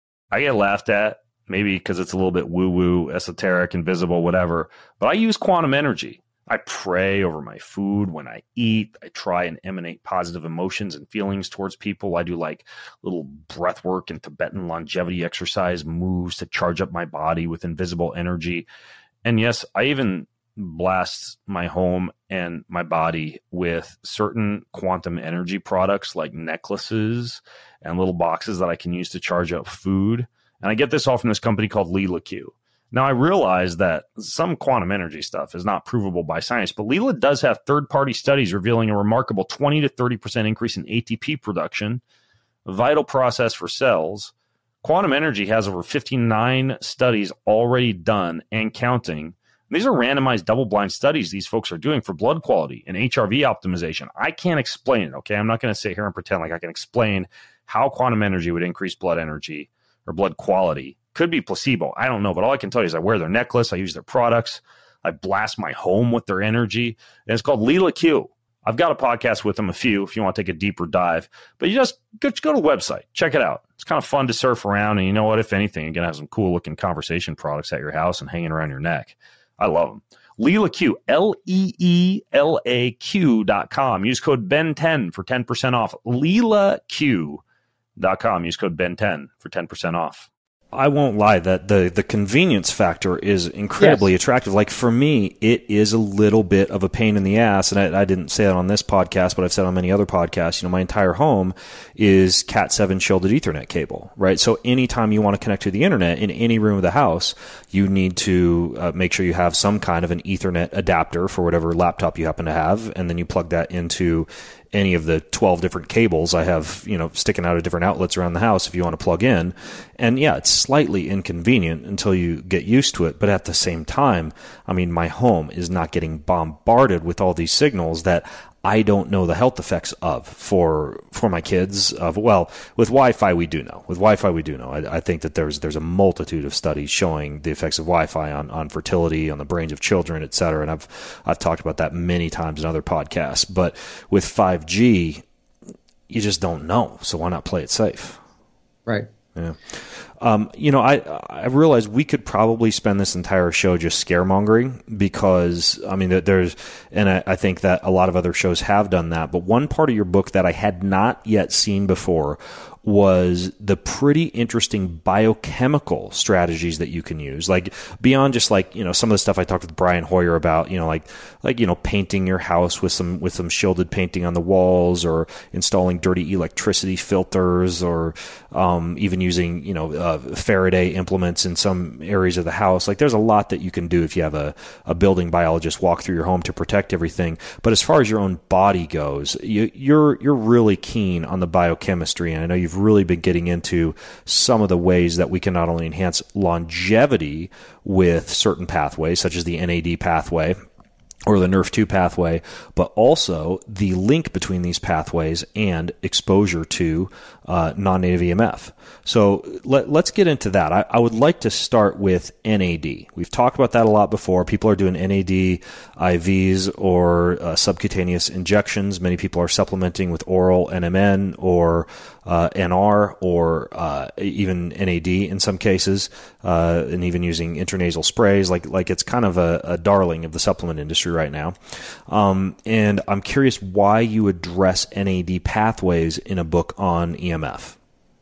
I get laughed at, maybe because it's a little bit woo-woo, esoteric, invisible, whatever, but I use quantum energy. I pray over my food when I eat. I try and emanate positive emotions and feelings towards people. I do like little breath work and Tibetan longevity exercise moves to charge up my body with invisible energy. And yes, I even blast my home and my body with certain quantum energy products like necklaces and little boxes that I can use to charge up food. And I get this all from this company called Leela Q. Now, I realize that some quantum energy stuff is not provable by science, but Leela does have third-party studies revealing a remarkable twenty to thirty percent increase in A T P production, a vital process for cells. Quantum energy has over fifty-nine studies already done and counting. These are randomized double-blind studies these folks are doing for blood quality and H R V optimization. I can't explain it, okay? I'm not going to sit here and pretend like I can explain how quantum energy would increase blood energy or blood quality. Could be placebo. I don't know, but all I can tell you is I wear their necklace. I use their products. I blast my home with their energy. And it's called Leela Q. I've got a podcast with them, a few, if you want to take a deeper dive. But you just go, go to the website. Check it out. It's kind of fun to surf around. And you know what? If anything, you're going to have some cool-looking conversation products at your house and hanging around your neck. I love them. Leela Q, L E E L A Q dot com. Use code B E N ten for ten percent off. Leela Q dot com. Use code B E N ten for ten percent off. I won't lie that the, the convenience factor is incredibly yes. attractive. Like for me, it is a little bit of a pain in the ass. And I, I didn't say it on this podcast, but I've said on many other podcasts, you know, my entire home is Cat seven shielded Ethernet cable, right? So anytime you want to connect to the internet in any room of the house, you need to uh, make sure you have some kind of an Ethernet adapter for whatever laptop you happen to have. And then you plug that into any of the twelve different cables I have, you know, sticking out of different outlets around the house if you want to plug in. And yeah, it's slightly inconvenient until you get used to it. But at the same time, I mean, my home is not getting bombarded with all these signals that I don't know the health effects of for for my kids. Of well, with Wi-Fi we do know. With Wi-Fi we do know. I, I think that there's there's a multitude of studies showing the effects of Wi-Fi on, on fertility, on the brains of children, et cetera. And I've I've talked about that many times in other podcasts. But with five G, you just don't know. So why not play it safe? Right. Yeah. Um, you know, I I realize we could probably spend this entire show just scaremongering because, I mean, there's, and I, I think that a lot of other shows have done that. But one part of your book that I had not yet seen before was the pretty interesting biochemical strategies that you can use, like beyond just like, you know, some of the stuff I talked with Brian Hoyer about, you know, like, like, you know, painting your house with some, with some shielded painting on the walls or installing dirty electricity filters or, um, even using, you know, uh, Faraday implements in some areas of the house. Like there's a lot that you can do if you have a, a building biologist walk through your home to protect everything. But as far as your own body goes, you, you're, you're really keen on the biochemistry. And I know you've really been getting into some of the ways that we can not only enhance longevity with certain pathways, such as the N A D pathway or the N R F two pathway, but also the link between these pathways and exposure to uh, non-native E M F. So let, let's get into that. I, I would like to start with N A D. We've talked about that a lot before. People are doing N A D I Vs or uh, subcutaneous injections. Many people are supplementing with oral N M N or uh, N R or uh, even N A D in some cases, uh, and even using intranasal sprays. Like like it's kind of a, a darling of the supplement industry right now. Um, and I'm curious why you address N A D pathways in a book on E M F.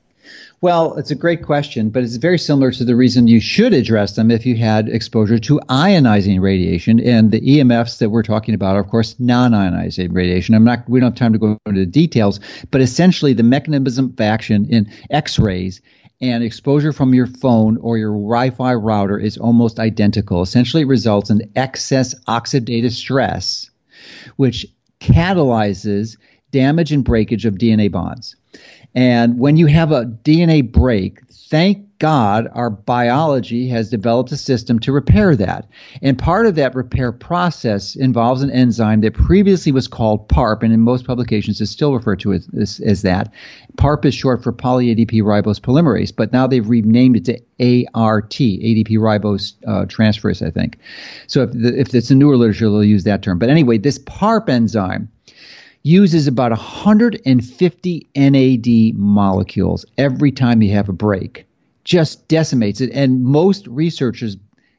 Well, it's a great question, but it's very similar to the reason you should address them if you had exposure to ionizing radiation. And the E M Fs that we're talking about are, of course, non-ionizing radiation. I'm not, we don't have time to go into the details, but essentially the mechanism of action in X-rays and exposure from your phone or your Wi-Fi router is almost identical. Essentially, it results in excess oxidative stress, which catalyzes damage and breakage of D N A bonds. And when you have a D N A break, thank God our biology has developed a system to repair that. And part of that repair process involves an enzyme that previously was called PARP, and in most publications is still referred to as, as, as that. PARP is short for poly A D P ribose polymerase, but now they've renamed it to A R T, A D P ribose uh, transferase, I think. So if, the, if it's a newer literature, they'll use that term. But anyway, this PARP enzyme uses about one hundred fifty N A D molecules every time you have a break. Just decimates it. And most researchers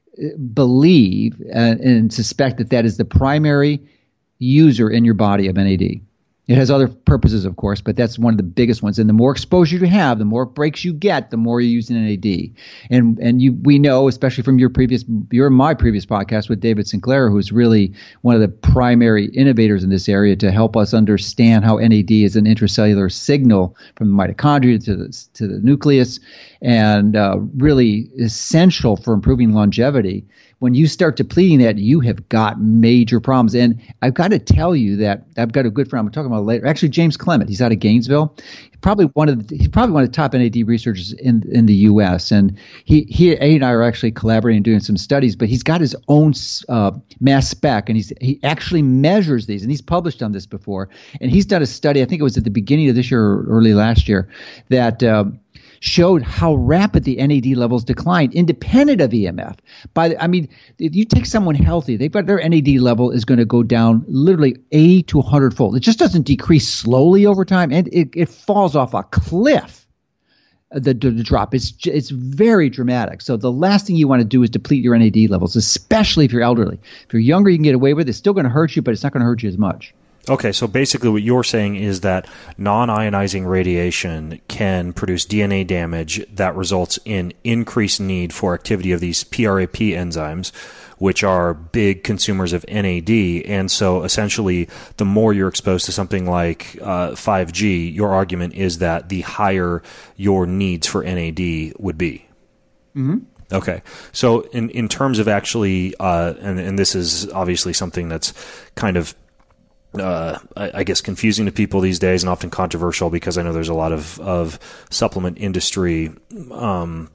believe uh, and suspect that that is the primary user in your body of N A D. It has other purposes, of course, but that's one of the biggest ones. And the more exposure you have, the more breaks you get, the more you use an N A D. And and you we know, especially from your previous, your my previous podcast with David Sinclair, who's really one of the primary innovators in this area to help us understand how N A D is an intracellular signal from the mitochondria to the, to the nucleus, and uh, really essential for improving longevity. When you start depleting that, you have got major problems. And I've got to tell you that I've got a good friend. I'm talking about later. Actually, James Clement. He's out of Gainesville. He's probably one of the, he's probably one of the top N A D researchers in in the U S. And he he, he and I are actually collaborating and doing some studies. But he's got his own uh, mass spec, and he's he actually measures these. And he's published on this before. And he's done a study. I think it was at the beginning of this year or early last year that. Um, showed how rapid the N A D levels declined independent of E M F. By the, I mean, if you take someone healthy, they've got their N A D level is going to go down literally eighty to one hundred fold. It just doesn't decrease slowly over time, and it, it falls off a cliff. The, the, the drop it's it's very dramatic. So the last thing you want to do is deplete your N A D levels, especially if you're elderly. If you're younger, you can get away with it. It's still going to hurt you, but it's not going to hurt you as much. Okay, so basically what you're saying is that non-ionizing radiation can produce D N A damage that results in increased need for activity of these P R A P enzymes, which are big consumers of N A D. And so essentially, the more you're exposed to something like uh, five G, your argument is that the higher your needs for N A D would be. Mm-hmm. Okay. So in, in terms of actually, uh, and, and this is obviously something that's kind of, uh, I, I guess, confusing to people these days and often controversial because I know there's a lot of, of supplement industry, um,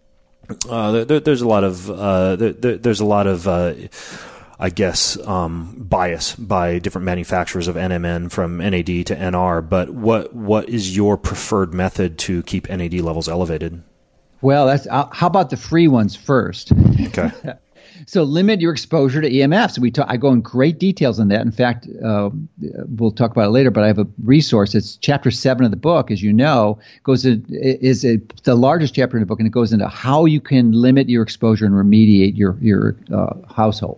uh, there, there's a lot of, uh, there, there's a lot of, uh, I guess, um, bias by different manufacturers of N M N from N A D to N R. But what, what is your preferred method to keep N A D levels elevated? Well, that's uh, how about the free ones first? Okay. So limit your exposure to E M Fs. We talk, I go in great details on that. In fact, uh, we'll talk about it later, but I have a resource. It's chapter seven of the book, as you know, goes in, is a, the largest chapter in the book, and it goes into how you can limit your exposure and remediate your, your uh, household.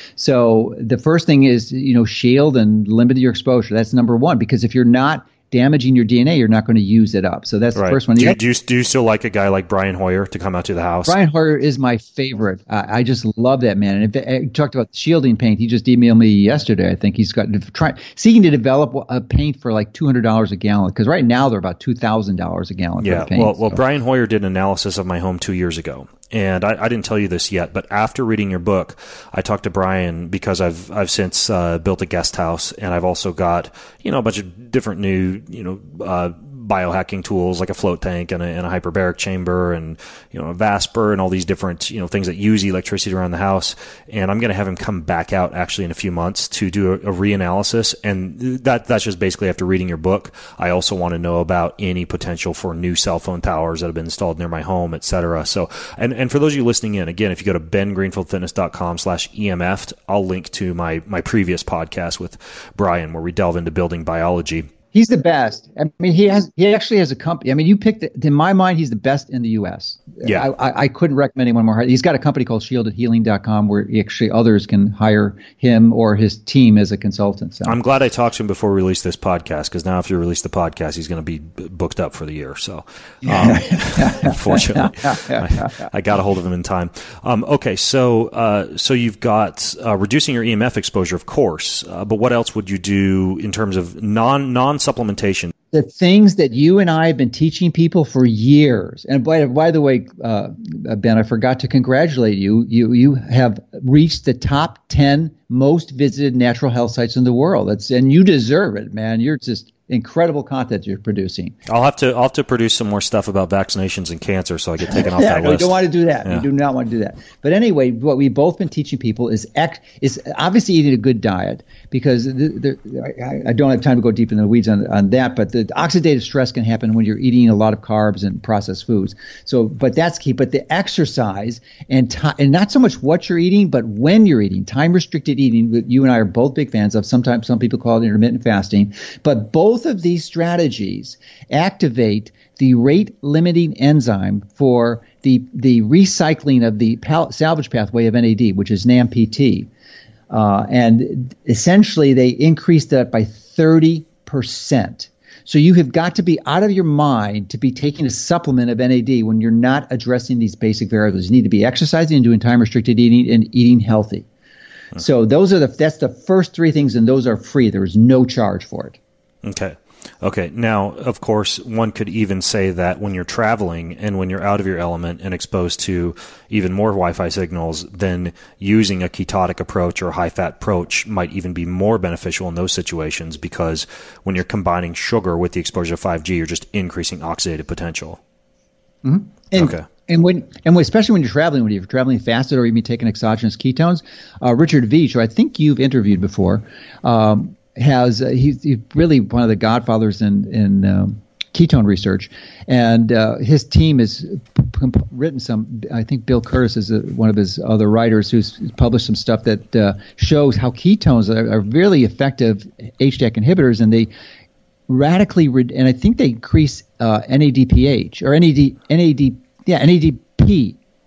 So the first thing is, you know, shield and limit your exposure. That's number one, because if you're not damaging your D N A, you're not going to use it up. So that's right. the first one. Do you, do, you, do you still like a guy like Brian Hoyer to come out to the house? Brian Hoyer is my favorite. Uh, I just love that man. And if I talked about shielding paint, he just emailed me yesterday. I think he's got try, seeking to develop a paint for like two hundred dollars a gallon, because right now they're about two thousand dollars a gallon yeah, for the paint. Well, well, so. Brian Hoyer did an analysis of my home two years ago. And I, I didn't tell you this yet, but after reading your book, I talked to Brian because I've I've since uh, built a guest house, and I've also got, you know, a bunch of different new, you know, uh, biohacking tools like a float tank and a, and a hyperbaric chamber and, you know, a Vasper and all these different, you know, things that use electricity around the house. And I'm going to have him come back out actually in a few months to do a, a reanalysis. And that that's just basically after reading your book. I also want to know about any potential for new cell phone towers that have been installed near my home, et cetera. So, and, and for those of you listening in, again, if you go to ben greenfield fitness dot com slash E M F, I'll link to my, my previous podcast with Brian where we delve into building biology. He's the best. I mean, he has. He actually has a company. I mean, you picked. The, in my mind, he's the best in the U S. Yeah. I, I, I couldn't recommend anyone more. He's got a company called shielded healing dot com where actually others can hire him or his team as a consultant. So. I'm glad I talked to him before we released this podcast, because now after we release the podcast, he's going to be booked up for the year. So, um, unfortunately, I, I got a hold of him in time. Um, okay, so uh, so you've got uh, reducing your E M F exposure, of course, uh, but what else would you do in terms of non non supplementation? The things that you and I have been teaching people for years. And by, by the way, uh, Ben, I forgot to congratulate you. You you have reached the top ten most visited natural health sites in the world. That's and you deserve it, man. You're just incredible content you're producing. I'll have to I'll have to produce some more stuff about vaccinations and cancer so I get taken off yeah, that no, list. We don't want to do that. Yeah. We do not want to do that. But anyway, what we've both been teaching people is ec- is obviously eating a good diet, because the, the, I, I don't have time to go deep in the weeds on, on that, but the oxidative stress can happen when you're eating a lot of carbs and processed foods. So, but that's key. But the exercise and time, and not so much what you're eating, but when you're eating, time restricted eating. You and I are both big fans of. Sometimes some people call it intermittent fasting, but both of these strategies strategies activate the rate limiting enzyme for the the recycling of the pal- salvage pathway of N A D, which is N A M P T. Uh, and essentially they increase that by thirty percent. So you have got to be out of your mind to be taking a supplement of N A D when you're not addressing these basic variables. You need to be exercising and doing time restricted eating and eating healthy. Huh. So those are the that's the first three things, and those are free. There is no charge for it. Okay. Okay. Now, of course, one could even say that when you're traveling and when you're out of your element and exposed to even more Wi-Fi signals, then using a ketotic approach or a high-fat approach might even be more beneficial in those situations, because when you're combining sugar with the exposure of five G, you're just increasing oxidative potential. Mm-hmm. And, okay. And when, and especially when you're traveling, when you're traveling fasted or even taking exogenous ketones, uh, Richard Veech, who I think you've interviewed before, um, has uh, he's, he's really one of the godfathers in in um, ketone research, and uh, his team has p- p- written some. I think Bill Curtis is a, one of his other writers who's published some stuff that uh, shows how ketones are, are really effective H D A C inhibitors, and they radically re- and I think they increase uh, N A D P H or N A D N A D yeah N A D P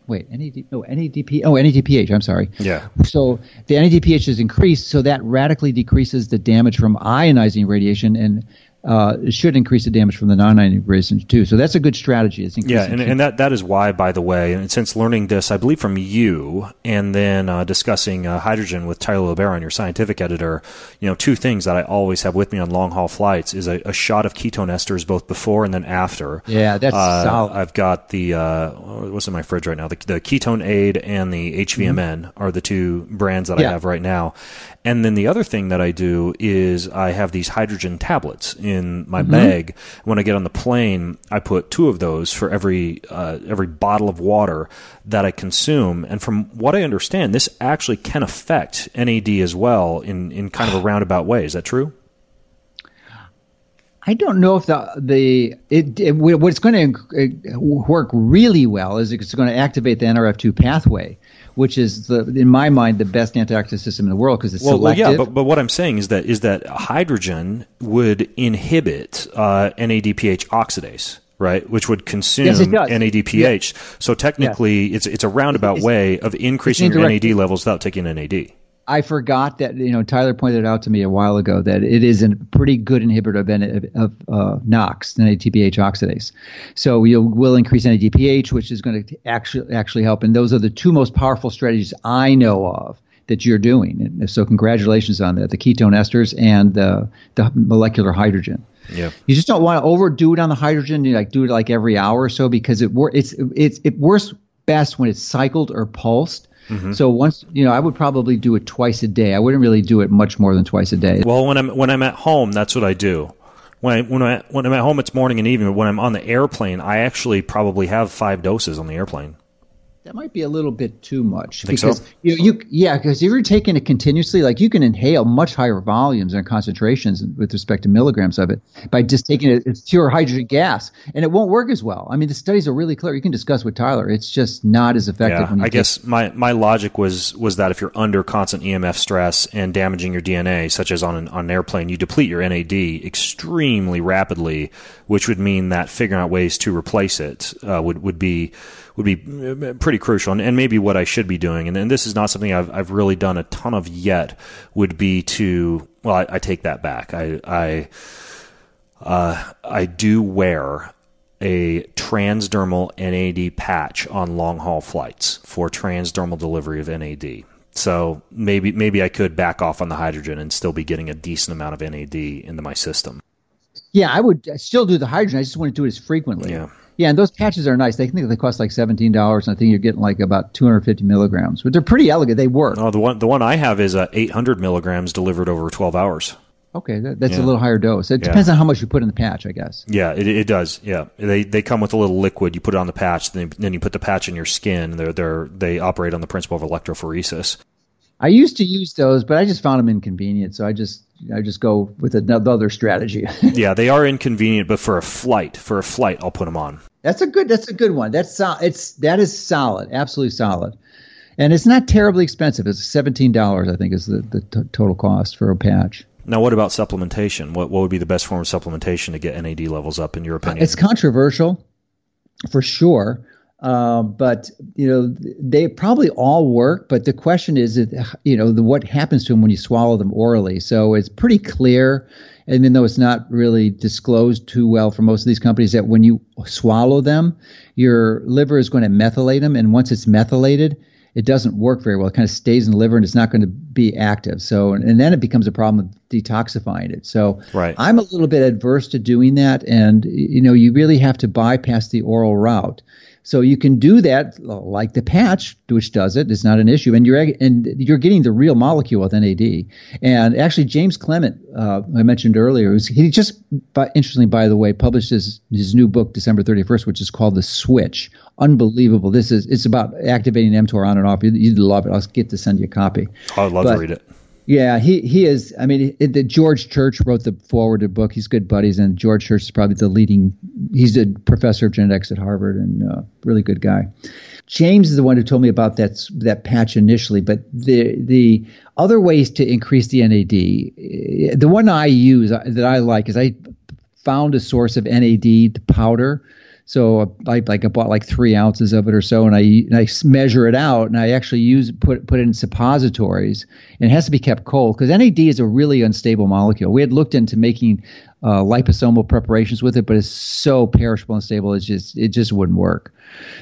Wait, N A D, no, N A D P, oh, N A D P H, I'm sorry. Yeah. So the N A D P H is increased, so that radically decreases the damage from ionizing radiation, and uh, it should increase the damage from the non-ionizing radiation too. So that's a good strategy. It's yeah, and, and that, that is why, by the way, and since learning this, I believe from you, and then uh, discussing uh, hydrogen with Tyler LeBaron, your scientific editor, you know, two things that I always have with me on long-haul flights is a, a shot of ketone esters both before and then after. Yeah, that's uh, solid. I've got the, uh, what's in my fridge right now? The, the Ketone Aid and the H V M N mm-hmm. are the two brands that yeah. I have right now. And then the other thing that I do is I have these hydrogen tablets in my mm-hmm. bag. When I get on the plane, I put two of those for every uh, every bottle of water that I consume. And from what I understand, this actually can affect N A D as well in, in kind of a roundabout way. Is that true? I don't know if the the it, it what's going to work really well is it's going to activate the N R F two pathway, which is the in my mind the best antioxidant system in the world because it's well, selective. Well, yeah, but, but what I'm saying is that is that hydrogen would inhibit uh, N A D P H oxidase, right? Which would consume yes, it does. N A D P H. Yeah. So technically, yeah. it's it's a roundabout it's, way of increasing your N A D levels without taking N A D. I forgot that, you know, Tyler pointed out to me a while ago that it is a pretty good inhibitor of, of uh, NOx, N A D P H oxidase. So you will increase N A D P H, which is going to actually actually help. And those are the two most powerful strategies I know of that you're doing. And so congratulations on that, the ketone esters and the, the molecular hydrogen. Yeah. You just don't want to overdo it on the hydrogen. You like do it like every hour or so because it wor- it's it's it works best when it's cycled or pulsed. Mm-hmm. So once, you know, I would probably do it twice a day. I wouldn't really do it much more than twice a day. Well, when I'm when I'm at home, that's what I do. When I when I when I'm at home, it's morning and evening. But when I'm on the airplane, I actually probably have five doses on the airplane. That might be a little bit too much. Think because so? you, you yeah, because if you're taking it continuously, like you can inhale much higher volumes and concentrations with respect to milligrams of it by just taking it. It's pure hydrogen gas, and it won't work as well. I mean, the studies are really clear. You can discuss with Tyler. It's just not as effective. Yeah, when you I take- guess my, my logic was was that if you're under constant E M F stress and damaging your D N A, such as on an, on an airplane, you deplete your N A D extremely rapidly, which would mean that figuring out ways to replace it uh, would would be would be pretty crucial, and, and maybe what I should be doing, and, and this is not something I've I've really done a ton of yet, would be to well, I, I take that back. I I uh, I do wear a transdermal N A D patch on long haul flights for transdermal delivery of N A D. So maybe maybe I could back off on the hydrogen and still be getting a decent amount of N A D into my system. Yeah, I would still do the hydrogen. I just wouldn't do it as frequently. Yeah. Yeah, and those patches are nice. They think they cost like seventeen dollars, and I think you're getting like about two hundred fifty milligrams. But they're pretty elegant. They work. Oh, the one the one I have is uh, eight hundred milligrams delivered over twelve hours. Okay, that, that's Yeah. a little higher dose. It Yeah. depends on how much you put in the patch, I guess. Yeah, it, it does. Yeah, they they come with a little liquid. You put it on the patch, then then you put the patch in your skin. They're they're they operate on the principle of electrophoresis. I used to use those, but I just found them inconvenient, so I just I just go with another strategy. Yeah, they are inconvenient, but for a flight, for a flight, I'll put them on. That's a good. That's a good one. That's sol- it's that is solid, absolutely solid, and it's not terribly expensive. It's seventeen dollars, I think, is the, the t- total cost for a patch. Now, what about supplementation? What what would be the best form of supplementation to get N A D levels up, in your opinion? It's controversial, for sure, uh, but you know they probably all work. But the question is, you know, the, what happens to them when you swallow them orally? So it's pretty clear. Even though it's not really disclosed too well for most of these companies, that when you swallow them, your liver is going to methylate them. And once it's methylated, it doesn't work very well. It kind of stays in the liver and it's not going to be active. So, and then it becomes a problem of detoxifying it. So right. I'm a little bit adverse to doing that. And, you know, you really have to bypass the oral route. So you can do that like the patch, which does it. It's not an issue, and you're and you're getting the real molecule with N A D. And actually, James Clement, uh, I mentioned earlier, was, he just, by, interestingly, by the way, published his his new book December thirty-first, which is called The Switch. Unbelievable! This is it's about activating mTOR on and off. You'd, you'd love it. I'll get to send you a copy. I'd love but, to read it. Yeah, he, he is. I mean, it, the George Church wrote the forward to the book. He's good buddies, and George Church is probably the leading. He's a professor of genetics at Harvard and uh, really good guy. James is the one who told me about that that patch initially, but the the other ways to increase the N A D, the one I use that I like is I found a source of N A D, the powder. So I like I bought like three ounces of it or so, and I and I measure it out, and I actually use put put it in suppositories, and it has to be kept cold because N A D is a really unstable molecule. We had looked into making uh, liposomal preparations with it, but it's so perishable and unstable, it's just it just wouldn't work.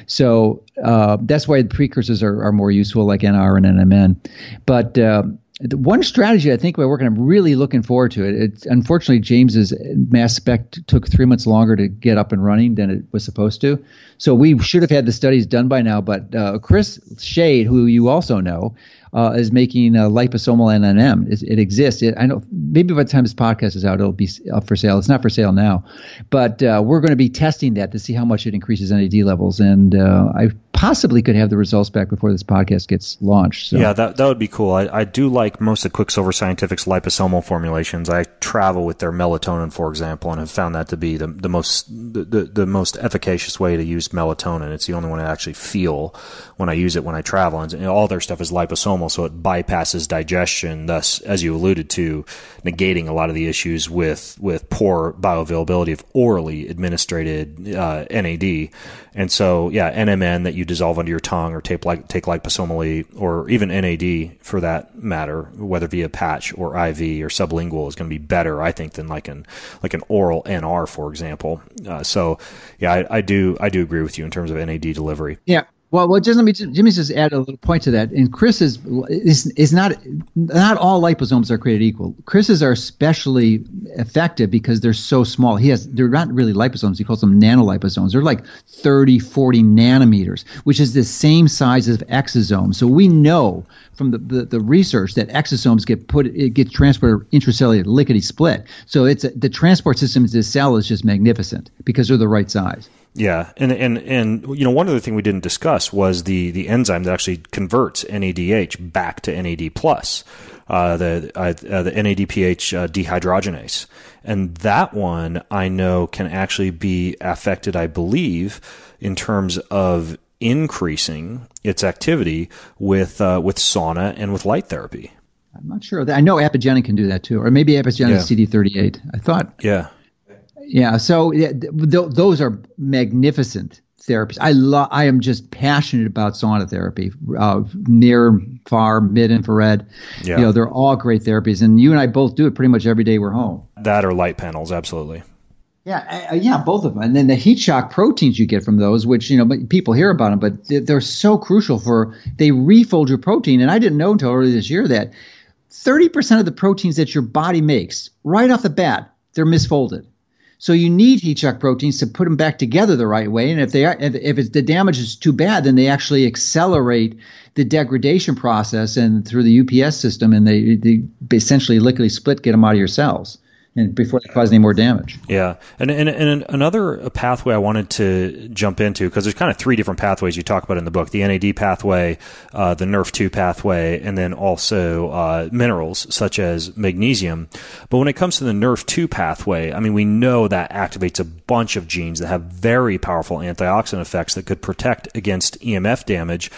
So uh, that's why the precursors are, are more useful, like N R and N M N. But uh, the one strategy I think we're working, I'm really looking forward to it. It's, unfortunately, James's mass spec took three months longer to get up and running than it was supposed to. So we should have had the studies done by now. But uh, Chris Shade, who you also know, uh, is making a liposomal N M N. It, it exists. It, I know maybe by the time this podcast is out, it'll be up for sale. It's not for sale now, but uh, we're going to be testing that to see how much it increases N A D levels, and uh, I possibly could have the results back before this podcast gets launched. So. Yeah, that that would be cool. I, I do like most of Quicksilver Scientific's liposomal formulations. I travel with their melatonin, for example, and have found that to be the the most the, the, the most efficacious way to use melatonin. It's the only one I actually feel when I use it when I travel, and all their stuff is liposomal, so it bypasses digestion, thus, as you alluded to, negating a lot of the issues with with poor bioavailability of orally administered uh, N A D. And so, yeah, N M N that you dissolve under your tongue or take, like, take liposomally, or even N A D for that matter, whether via patch or I V or sublingual, is going to be better, I think, than like an like an oral N R, for example. Uh, so, yeah, I, I do I do agree with you in terms of N A D delivery. Yeah. Well, well, just let me Jimmy just add a little point to that. And Chris is is is not not all liposomes are created equal. Chris's are especially effective because they're so small. He has they're not really liposomes. He calls them nanoliposomes. They're like thirty, forty nanometers, which is the same size as exosomes. So we know from the, the, the research that exosomes get put it gets transported intracellular lickety split. So it's a, the transport system to the cell is just magnificent because they're the right size. Yeah, and and and you know, one other thing we didn't discuss was the the enzyme that actually converts N A D H back to N A D plus, uh, the uh, uh, the N A D P H uh, dehydrogenase, and that one I know can actually be affected, I believe, in terms of increasing its activity with uh, with sauna and with light therapy. I'm not sure. I know Apogenic can do that too, or maybe Apogenic yeah. C D thirty-eight. I thought. Yeah. Yeah, so yeah, th- th- those are magnificent therapies. I love. I am just passionate about sauna therapy, uh, near, far, mid infrared. Yeah. You know, they're all great therapies, and you and I both do it pretty much every day we're home. That or light panels, absolutely. Yeah, uh, yeah, both of them. And then the heat shock proteins you get from those, which you know people hear about them, but they're, they're so crucial for they refold your protein. And I didn't know until earlier this year that thirty percent of the proteins that your body makes right off the bat, they're misfolded. So you need heat shock proteins to put them back together the right way. And if they are, if, if it's, the damage is too bad, then they actually accelerate the degradation process and through the U P S system, and they, they essentially lickety split, get them out of your cells. And before they cause any more damage. Yeah. And, and, and another pathway I wanted to jump into, because there's kind of three different pathways you talk about in the book, the N A D pathway, uh, the N R F two pathway, and then also uh, minerals such as magnesium. But when it comes to the N R F two pathway, I mean, we know that activates a bunch of genes that have very powerful antioxidant effects that could protect against E M F damage.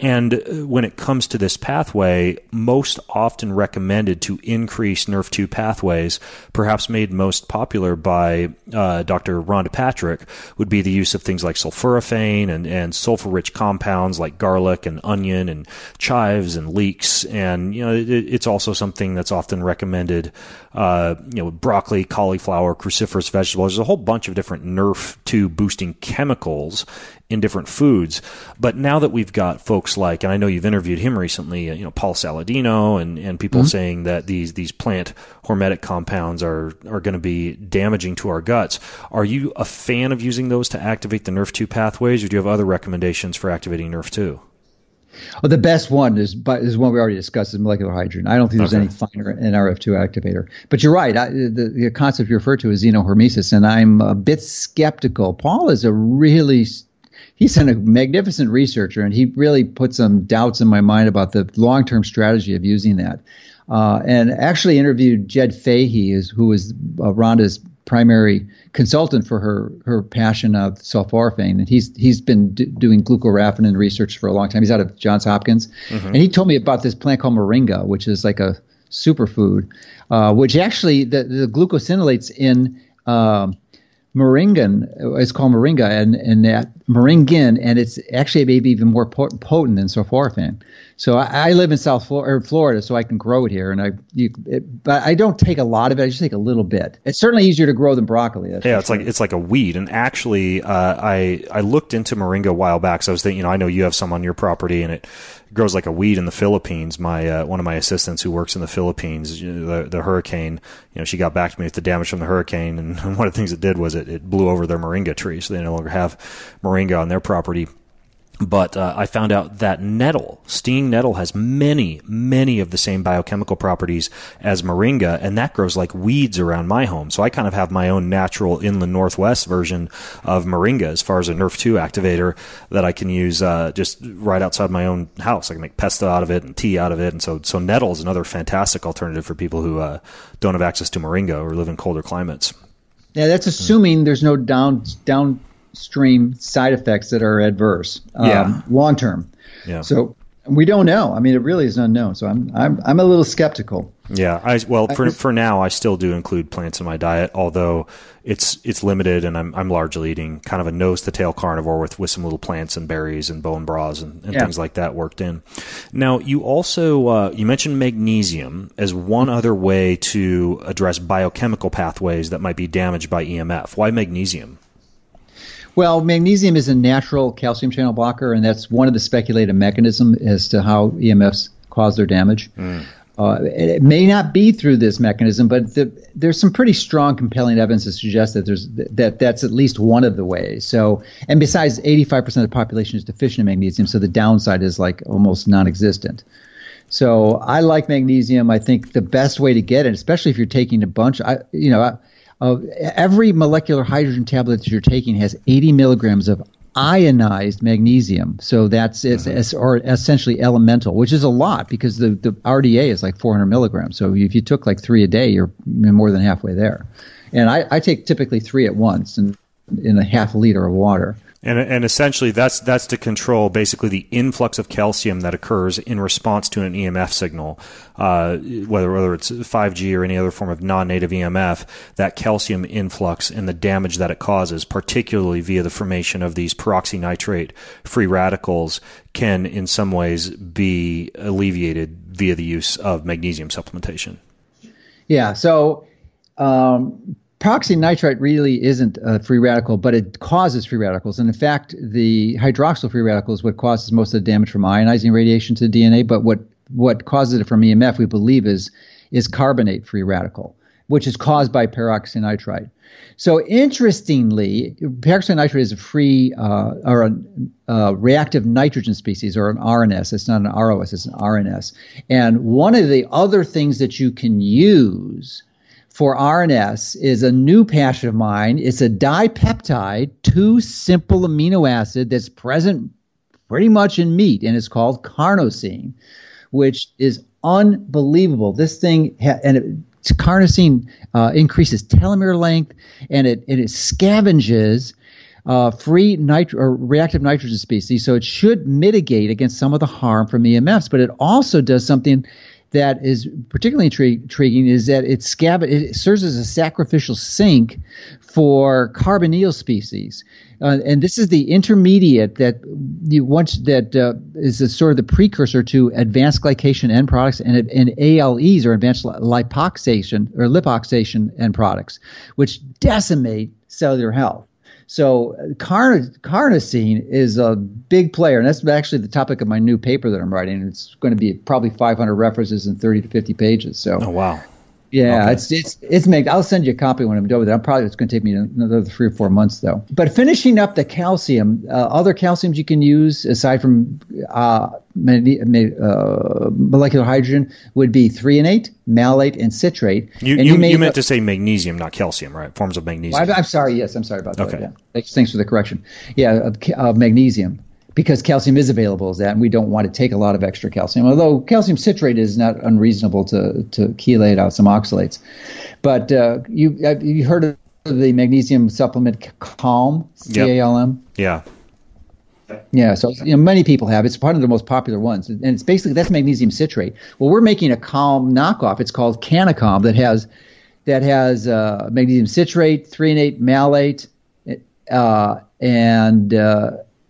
And when it comes to this pathway, most often recommended to increase N R F two pathways, perhaps Perhaps made most popular by uh, Doctor Rhonda Patrick, would be the use of things like sulforaphane and, and sulfur-rich compounds like garlic and onion and chives and leeks. And, you know, it, it's also something that's often recommended, uh, you know, broccoli, cauliflower, cruciferous vegetables. There's a whole bunch of different N R F two boosting chemicals in different foods. But now that we've got folks like, and I know you've interviewed him recently, you know, Paul Saladino and, and people mm-hmm. saying that these, these plant hormetic compounds are, are going to be damaging to our guts. Are you a fan of using those to activate the N R F two pathways, or do you have other recommendations for activating N R F two? Well, the best one is is one we already discussed, is molecular hydrogen. I don't think there's okay. any finer N R F two activator. But you're right. I, the, the concept you refer to is xenohormesis, and I'm a bit skeptical. Paul is a really He's a magnificent researcher, and he really put some doubts in my mind about the long-term strategy of using that. Uh, and actually interviewed Jed Fahey, is, who was uh, Rhonda's primary consultant for her her passion of sulforaphane, and he's he's been d- doing glucoraphanin research for a long time. He's out of Johns Hopkins, mm-hmm. and he told me about this plant called moringa, which is like a superfood, uh, which actually the, the glucosinolates in. Um, Moringan. It's called Moringa, and and that Moringin, and it's actually maybe even more potent than sulforaphane. So I, I live in South Florida, Florida, so I can grow it here, and I, you, it, but I don't take a lot of it. I just take a little bit. It's certainly easier to grow than broccoli. Yeah, it's sure. like it's like a weed. And actually, uh, I I looked into moringa a while back. So I was thinking, you know, I know you have some on your property, and it grows like a weed in the Philippines. My uh, one of my assistants who works in the Philippines, the, the hurricane, you know, she got back to me with the damage from the hurricane, and one of the things it did was it, it blew over their moringa tree, so they no longer have moringa on their property. But uh, I found out that nettle, stinging nettle, has many, many of the same biochemical properties as moringa, and that grows like weeds around my home. So I kind of have my own natural inland northwest version of moringa as far as a Nerf two activator that I can use uh, just right outside my own house. I can make pesto out of it and tea out of it. And so, so nettle is another fantastic alternative for people who uh, don't have access to moringa or live in colder climates. Yeah, that's assuming there's no down down. stream side effects that are adverse, um, yeah. long term. Yeah. So we don't know. I mean, it really is unknown. So I'm I'm I'm a little skeptical. Yeah. I well for for now I still do include plants in my diet, although it's it's limited, and I'm I'm largely eating kind of a nose to tail carnivore with with some little plants and berries and bone bras and, and yeah. things like that worked in. Now you also uh, you mentioned magnesium as one other way to address biochemical pathways that might be damaged by E M F. Why magnesium? Well, magnesium is a natural calcium channel blocker, and that's one of the speculated mechanisms as to how E M Fs cause their damage. Mm. Uh, it may not be through this mechanism, but the, there's some pretty strong, compelling evidence to suggest that there's that that's at least one of the ways. So, and besides, eighty-five percent of the population is deficient in magnesium, so the downside is like almost non-existent. So, I like magnesium. I think the best way to get it, especially if you're taking a bunch, I you know. I, Uh, every molecular hydrogen tablet that you're taking has eighty milligrams of ionized magnesium. So that's it's, mm-hmm. it's or essentially elemental, which is a lot because the, the R D A is like four hundred milligrams. So if you took like three a day, you're more than halfway there. And I, I take typically three at once in, in a half liter of water. And, and essentially, that's that's to control basically the influx of calcium that occurs in response to an E M F signal, uh, whether whether it's five G or any other form of non-native E M F. That calcium influx and the damage that it causes, particularly via the formation of these peroxynitrate free radicals, can in some ways be alleviated via the use of magnesium supplementation. Yeah. So. Um, Peroxynitrite really isn't a free radical, but it causes free radicals. And in fact, the hydroxyl free radical is what causes most of the damage from ionizing radiation to the D N A. But what, what causes it from E M F, we believe, is, is carbonate free radical, which is caused by peroxynitrite. So interestingly, peroxynitrite is a free uh, or a, a reactive nitrogen species, or an R N S. It's not an R O S, it's an R N S. And one of the other things that you can use for R N S is a new passion of mine. It's a dipeptide, two simple amino acid that's present pretty much in meat, and it's called carnosine, which is unbelievable. This thing, ha- and it, carnosine uh, increases telomere length, and it, and it scavenges uh, free nit- or reactive nitrogen species, so it should mitigate against some of the harm from E M Fs, but it also does something that is particularly intriguing, is that it, scab- it serves as a sacrificial sink for carbonyl species. Uh, and this is the intermediate that you want that uh, is a sort of the precursor to advanced glycation end products and, and A L Es, or advanced lipoxation or lipoxation end products, which decimate cellular health. So carn- carnosine is a big player, and that's actually the topic of my new paper that I'm writing. It's going to be probably five hundred references and thirty to fifty pages. So, oh wow, yeah, okay. it's it's it's make. I'll send you a copy when I'm done with it. I'm probably it's going to take me another three or four months though. But finishing up the calcium, uh, other calciums you can use aside from uh, uh, molecular hydrogen would be threonate, malate, and citrate. You and you, you, may, you meant to say magnesium, not calcium, right? Forms of magnesium. Well, I'm sorry. Yes, I'm sorry about that. Okay. Yeah. Thanks, thanks for the correction. Yeah, of, of magnesium, because calcium is available as that, and we don't want to take a lot of extra calcium. Although calcium citrate is not unreasonable to to chelate out some oxalates. But uh, you have you heard of the magnesium supplement Calm? C A L M. Yep. Yeah. Yeah, so you know, many people have. It's one of the most popular ones, and it's basically that's magnesium citrate. Well, we're making a Calm knockoff. It's called Canacalm, that has that has uh, magnesium citrate, threonate, malate, uh, and uh,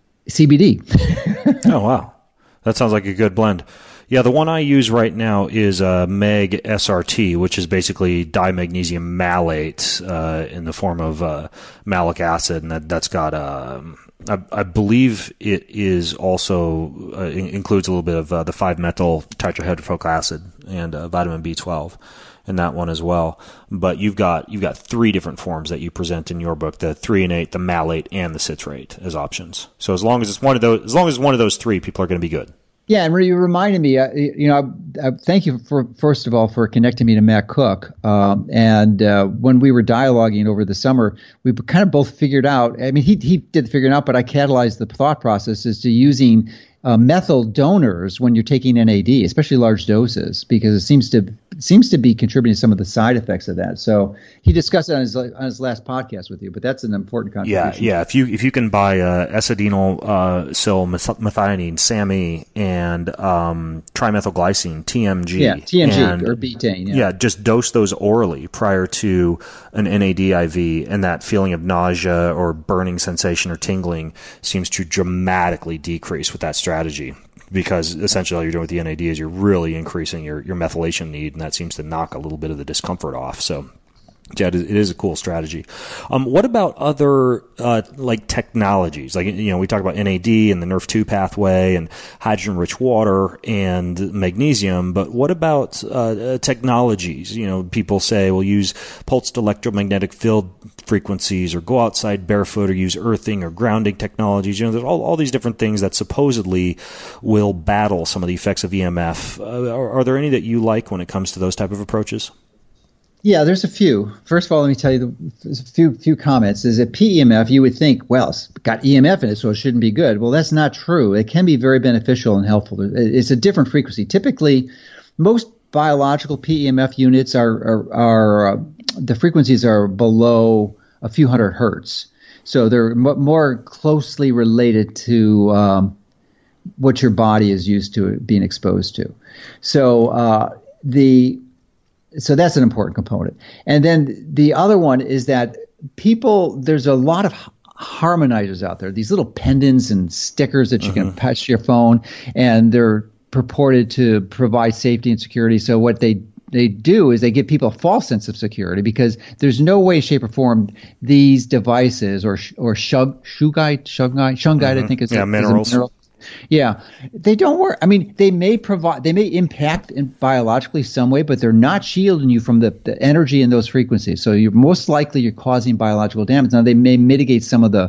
C B D. Oh, wow. That sounds like a good blend. Yeah, the one I use right now is uh, Meg S R T, which is basically dimagnesium malate uh, in the form of uh, malic acid, and that, that's got, uh, I, I believe it is also uh, in, includes a little bit of uh, the five methyl tetrahydrophilic acid and uh, vitamin B twelve in that one as well. But you've got you've got three different forms that you present in your book: the threonate, the malate, and the citrate as options. So as long as it's one of those, as long as it's one of those three, people are going to be good. Yeah, and you reminded me. Uh, you know, I, I thank you for first of all for connecting me to Matt Cook. Um, and uh, when we were dialoguing over the summer, we kind of both figured out. I mean, he he did figure it out, but I catalyzed the thought process as to using uh, methyl donors when you're taking N A D, especially large doses, because it seems to it seems to be contributing to some of the side effects of that. So he discussed it on his on his last podcast with you, but that's an important contribution. Yeah, yeah. If you if you can buy uh, S-adenyl uh, sil methionine, S A M E, and um, trimethylglycine, T M G, yeah, T M G and, or betaine, yeah. yeah, just dose those orally prior to an N A D I V, and that feeling of nausea or burning sensation or tingling seems to dramatically decrease with that strategy. Because essentially all you're doing with the N A D is you're really increasing your, your methylation need, and that seems to knock a little bit of the discomfort off. So, yeah, it is a cool strategy. Um, what about other uh, like technologies? Like, you know, we talk about N A D and the N R F two pathway and hydrogen-rich water and magnesium, but what about uh, technologies? You know, people say, well, use pulsed electromagnetic field frequencies, or go outside barefoot, or use earthing or grounding technologies. You know, there's all, all these different things that supposedly will battle some of the effects of E M F. Uh, are, are there any that you like when it comes to those type of approaches? Yeah, there's a few. First of all, let me tell you the, there's a few few comments. Is that P E M F, you would think, well, it's got E M F in it, so it shouldn't be good. Well, that's not true. It can be very beneficial and helpful. It's a different frequency. Typically, most biological P E M F units are are, are uh, the frequencies are below a few hundred hertz, so they're m- more closely related to um, what your body is used to being exposed to. So uh, the So that's an important component. And then the other one is that people, there's a lot of harmonizers out there, these little pendants and stickers that you uh-huh. can patch to your phone, and they're purported to provide safety and security. So what they they do is they give people a false sense of security, because there's no way, shape, or form these devices or or shug, shungite, shungite, shungite, uh-huh. I think is yeah, a, minerals. Is a mineral. Yeah, they don't work. I mean, they may provide, they may impact in biologically some way, but they're not shielding you from the, the energy in those frequencies. So you're most likely you're causing biological damage. Now, they may mitigate some of the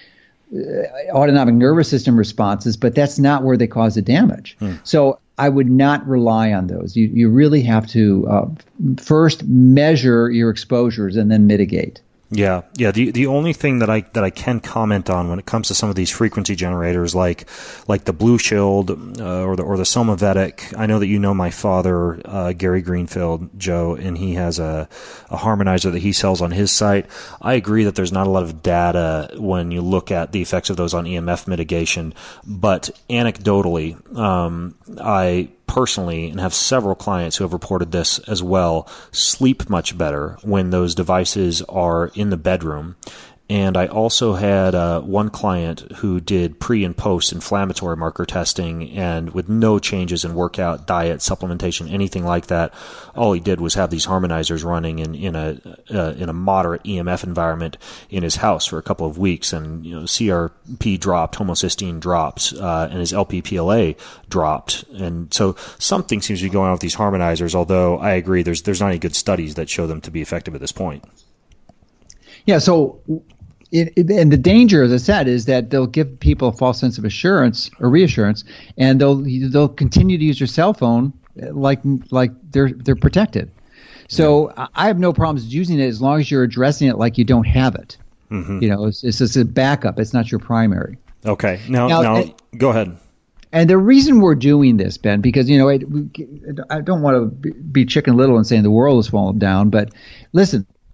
uh, autonomic nervous system responses, but that's not where they cause the damage. Hmm. So I would not rely on those. You you really have to uh, first measure your exposures and then mitigate. Yeah, yeah. The the only thing that I that I can comment on when it comes to some of these frequency generators, like like the Blue Shield uh, or the or the Somavedic. I know that you know my father, uh, Gary Greenfield, Joe, and he has a a harmonizer that he sells on his site. I agree that there's not a lot of data when you look at the effects of those on E M F mitigation, but anecdotally, um, I. personally, and have several clients who have reported this as well, sleep much better when those devices are in the bedroom. And I also had uh, one client who did pre and post inflammatory marker testing, and with no changes in workout, diet, supplementation, anything like that. All he did was have these harmonizers running in, in a uh, in a moderate E M F environment in his house for a couple of weeks, and you know C R P dropped, homocysteine dropped, uh, and his L P P L A dropped. And so something seems to be going on with these harmonizers. Although I agree, there's there's not any good studies that show them to be effective at this point. Yeah. So. It, it, and the danger, as I said, is that they'll give people a false sense of assurance or reassurance, and they'll they'll continue to use your cell phone like like they're they're protected. So yeah. I have no problems using it as long as you're addressing it like you don't have it. Mm-hmm. You know, it's, it's just a backup. It's not your primary. Okay. Now, now, now and, go ahead. And the reason we're doing this, Ben, because you know, it, we, I don't want to be Chicken Little and saying the world is falling down, but listen.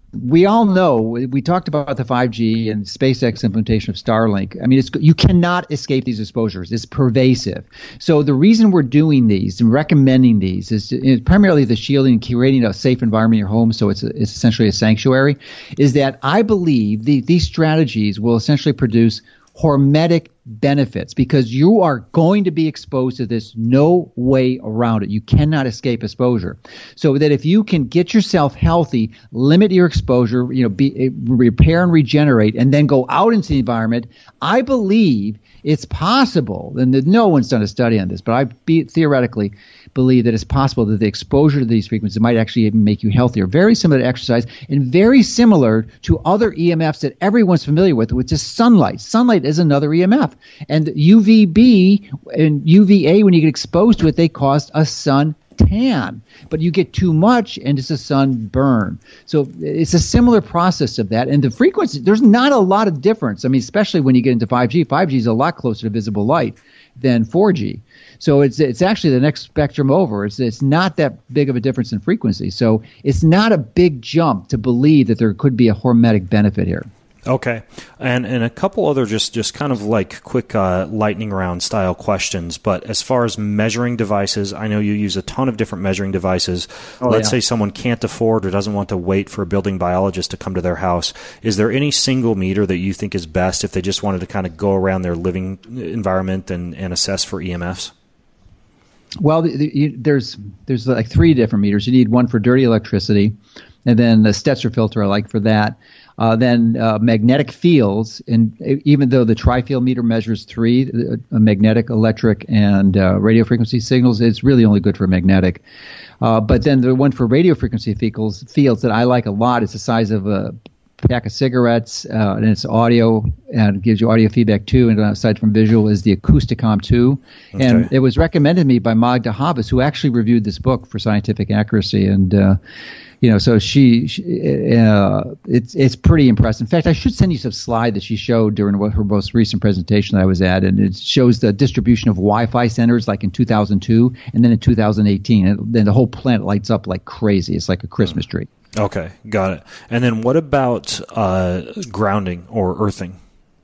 we all know, we talked about the five G and SpaceX implementation of Starlink. I mean, it's, you cannot escape these exposures. It's pervasive. So the reason we're doing these and recommending these is, is primarily the shielding and creating a safe environment in your home, so it's, a, it's essentially a sanctuary, is that I believe the, these strategies will essentially produce hormetic benefits, because you are going to be exposed to this, no way around it. You cannot escape exposure. So that if you can get yourself healthy, limit your exposure, you know, be, repair and regenerate, and then go out into the environment, I believe it's possible, and no one's done a study on this, but I be, theoretically believe that it's possible that the exposure to these frequencies might actually even make you healthier. Very similar to exercise, and very similar to other E M Fs that everyone's familiar with, which is sunlight. Sunlight is another E M F. And U V B and U V A, when you get exposed to it, they cause a sun tan. But you get too much and it's a sunburn. So it's a similar process of that. And the frequency, there's not a lot of difference. I mean, especially when you get into five G. five G is a lot closer to visible light than four G. So it's it's actually the next spectrum over. It's it's not that big of a difference in frequency. So it's not a big jump to believe that there could be a hormetic benefit here. Okay. And and a couple other just, just kind of like quick uh, lightning round style questions. But as far as measuring devices, I know you use a ton of different measuring devices. Oh, Let's yeah. say someone can't afford or doesn't want to wait for a building biologist to come to their house. Is there any single meter that you think is best if they just wanted to kind of go around their living environment and, and assess for E M Fs? Well, the, the, you, there's there's like three different meters. You need one for dirty electricity, and then the Stetzer filter I like for that. Uh, then uh, magnetic fields, and even though the tri-field meter measures three, uh, magnetic, electric, and uh, radio frequency signals, it's really only good for magnetic. Uh, but then the one for radio frequency fields, fields that I like a lot is the size of a pack of cigarettes, uh, and it's audio, and it gives you audio feedback too, and aside from visual is the Acousticom two. Okay. And it was recommended to me by Magda Havas, who actually reviewed this book for scientific accuracy, and uh, you know, so she, she uh, it's it's pretty impressive. In fact, I should send you some slide that she showed during what her most recent presentation that I was at, and it shows the distribution of Wi-Fi centers like in two thousand two and then in two thousand eighteen, and then the whole planet lights up like crazy. It's like a Christmas tree. Okay, got it. And then what about uh, grounding or earthing?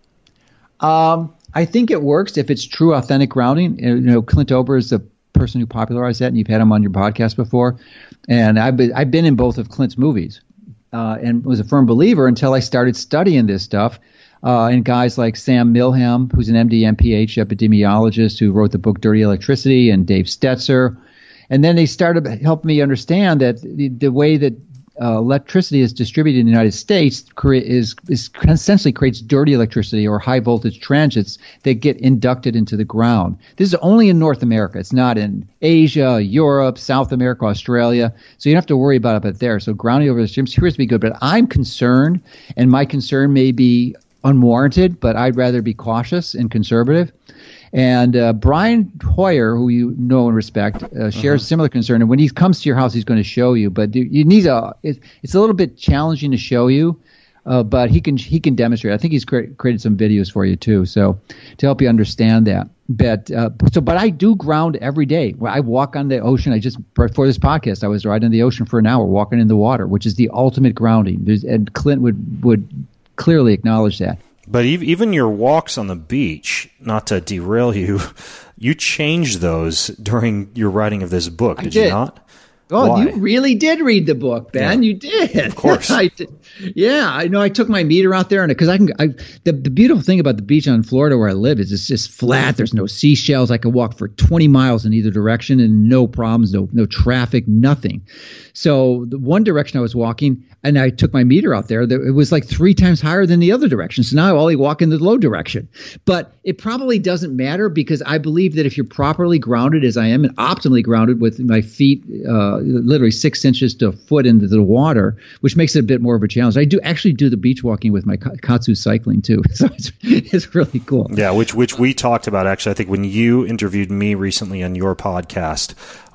Um, I think it works if it's true, authentic grounding. You know, Clint Ober is the person who popularized that, and you've had him on your podcast before. And I've been, I've been in both of Clint's movies uh, and was a firm believer until I started studying this stuff. Uh, and guys like Sam Milham, who's an M D, M P H epidemiologist who wrote the book Dirty Electricity, and Dave Stetzer. And then they started helping me understand that the, the way that Uh, electricity is distributed in the United States is, is essentially creates dirty electricity or high voltage transits that get inducted into the ground. This is only in North America. It's not in Asia, Europe, South America, Australia. So you don't have to worry about it there. So grounding over the streams appears to be good, but I'm concerned, and my concern may be unwarranted, but I'd rather be cautious and conservative. And uh, Brian Hoyer, who you know and respect, uh, shares uh-huh. similar concern. And when he comes to your house, he's going to show you. But you need a. It, it's a little bit challenging to show you, uh, but he can he can demonstrate. I think he's cre- created some videos for you too, so to help you understand that. But uh, so, but I do ground every day. I walk on the ocean. I just before this podcast, I was right on the ocean for an hour, walking in the water, which is the ultimate grounding. There's, and Clint would would clearly acknowledge that. But even your walks on the beach, not to derail you, you changed those during your writing of this book, did, did. you not? Oh, Why? You really did read the book, Ben. Yeah. You did. Of course. I did. Yeah, I know. I took my meter out there, and because I can, I, the, the beautiful thing about the beach on Florida where I live is it's just flat. There's no seashells. I could walk for twenty miles in either direction, and no problems, no no traffic, nothing. So the one direction I was walking, and I took my meter out there, it was like three times higher than the other direction. So now I only walk in the low direction. But it probably doesn't matter, because I believe that if you're properly grounded, as I am, and optimally grounded with my feet uh, literally six inches to a foot into the water, which makes it a bit more of a challenge. I do actually do the beach walking with my Katsu cycling too, so it's, it's really cool. Yeah, which which we talked about actually. I think when you interviewed me recently on your podcast,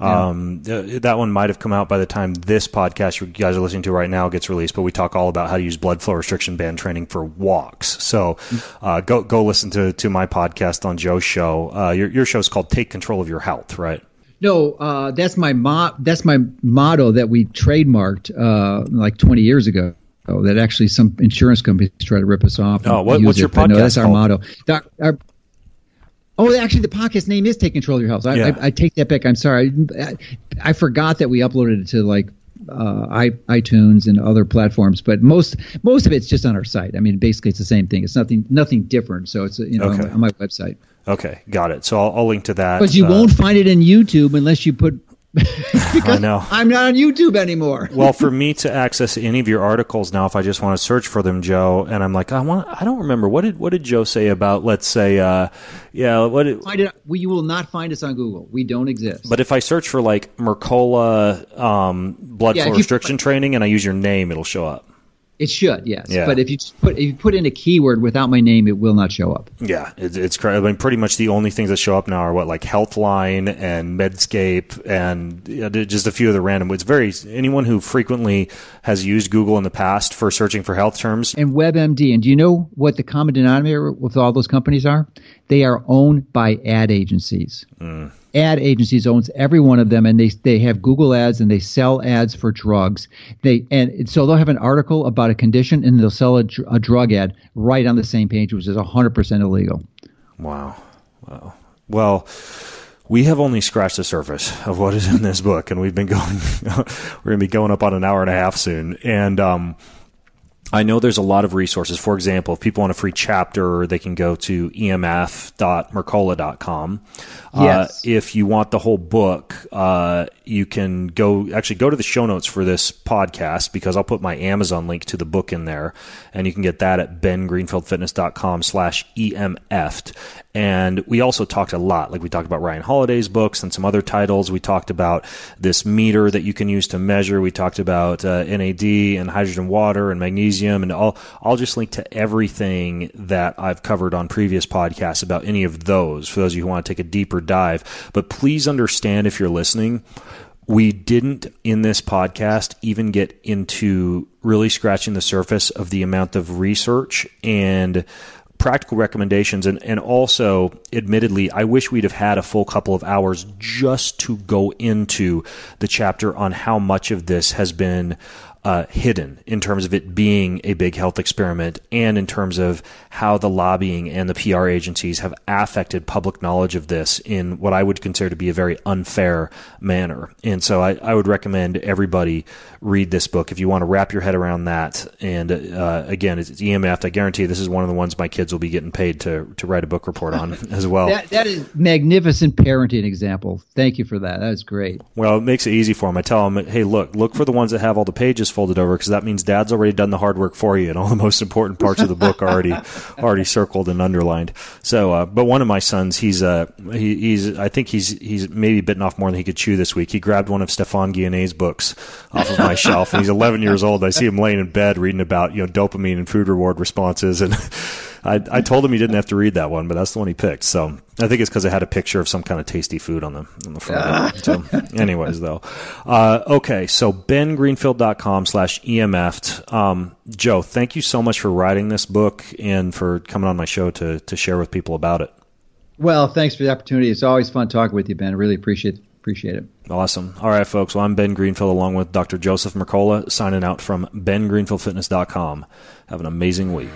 um, yeah. that one might have come out by the time this podcast you guys are listening to right now gets released. But we talk all about how to use blood flow restriction band training for walks. So uh, go go listen to to my podcast on Joe's show. Uh, your your show is called Take Control of Your Health, right? No, uh, that's my mo- that's my motto that we trademarked uh, like twenty years ago. that actually some insurance companies try to rip us off. Oh, what, what's it, your podcast no, that's our called? motto. Doc, our, oh, actually, the podcast name is Take Control of Your Health. I, Yeah. I, I take that back. I'm sorry. I, I forgot that we uploaded it to like uh, i iTunes and other platforms, but most most of it's just on our site. I mean, basically, it's the same thing. It's nothing nothing different. So it's you know Okay. on, on my website. Okay, got it. So I'll, I'll link to that. But you uh, won't find it in YouTube unless you put. I know. I'm not on YouTube anymore. Well, for me to access any of your articles now, if I just want to search for them, Joe, and I'm like, I want, I don't remember what did what did Joe say about, let's say, uh, yeah, what? Did, Find it. We, you will not find us on Google. We don't exist. but if I search for like Mercola um, blood Yeah, flow if you- restriction training and I use your name, it'll show up. It should, yes. Yeah. But if you just put if you put in a keyword without my name, it will not show up. Yeah, it's, it's cra- I mean, pretty much the only things that show up now are what, like Healthline and Medscape and you know, just a few of the random. It's very anyone who frequently has used Google in the past for searching for health terms. And WebMD. And do you know what the common denominator with all those companies are? They are owned by ad agencies. Mm. Ad agencies owns every one of them, and they they have Google ads and they sell ads for drugs. They and so they'll have an article about a condition and they'll sell a, dr- a drug ad right on the same page, which is one hundred percent illegal. Wow, wow. Well, we have only scratched the surface of what is in this book, and we've been going. We're going to be going up on an hour and a half soon, and um, I know there's a lot of resources. For example, if people want a free chapter, they can go to e m f dot mercola dot com. Yes. Uh, if you want the whole book, uh, you can go actually go to the show notes for this podcast because I'll put my Amazon link to the book in there, and you can get that at ben greenfield fitness dot com slash E M F. And we also talked a lot, like we talked about Ryan Holiday's books and some other titles. We talked about this meter that you can use to measure. We talked about uh, N A D and hydrogen water and magnesium, and I'll I'll just link to everything that I've covered on previous podcasts about any of those for those of you who want to take a deeper dive. But please understand, if you're listening, we didn't in this podcast even get into really scratching the surface of the amount of research and practical recommendations. And, and also, admittedly, I wish we'd have had a full couple of hours just to go into the chapter on how much of this has been uh, hidden in terms of it being a big health experiment and in terms of how the lobbying and the P R agencies have affected public knowledge of this in what I would consider to be a very unfair manner. And so I, I would recommend everybody read this book if you want to wrap your head around that. And uh, again, it's, it's E M F. I guarantee this is one of the ones my kids will be getting paid to to write a book report on as well. That, that is magnificent parenting example. Thank you for that. That was great. Well, it makes it easy for them. I tell them, hey, look, look for the ones that have all the pages folded over because that means Dad's already done the hard work for you and all the most important parts of the book are already already circled and underlined. So, uh, but one of my sons, he's uh, he, he's I think he's he's maybe bitten off more than he could chew this week. He grabbed one of Stefan Guillenet's books off of my shelf, and he's eleven years old. I see him laying in bed reading about you know dopamine and food reward responses, and I, I told him he didn't have to read that one, but that's the one he picked. So I think it's because it had a picture of some kind of tasty food on the on the front of it. So, anyways, though, uh, okay. So ben greenfield dot com slash E M F. Um, Joe, thank you so much for writing this book and for coming on my show to to share with people about it. Well, thanks for the opportunity. It's always fun talking with you, Ben. I really appreciate appreciate it. Awesome. All right, folks. Well, I'm Ben Greenfield along with Doctor Joseph Mercola, signing out from ben greenfield fitness dot com. Have an amazing week.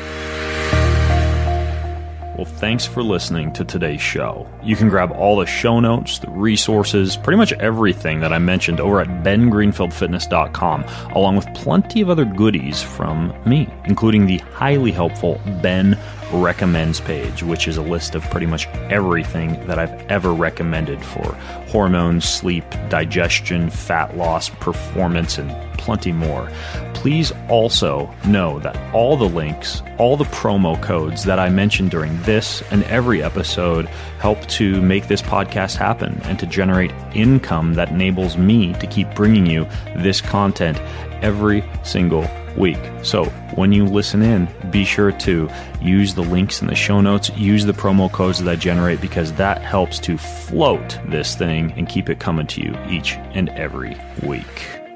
Well, thanks for listening to today's show. You can grab all the show notes, the resources, pretty much everything that I mentioned over at ben greenfield fitness dot com, along with plenty of other goodies from me, including the highly helpful Ben Recommends page, which is a list of pretty much everything that I've ever recommended for hormones, sleep, digestion, fat loss, performance, and plenty more. Please also know that all the links, all the promo codes that I mentioned during this and every episode help to make this podcast happen and to generate income that enables me to keep bringing you this content every single week. So when you listen in, be sure to use the links in the show notes, use the promo codes that I generate, because that helps to float this thing and keep it coming to you each and every week.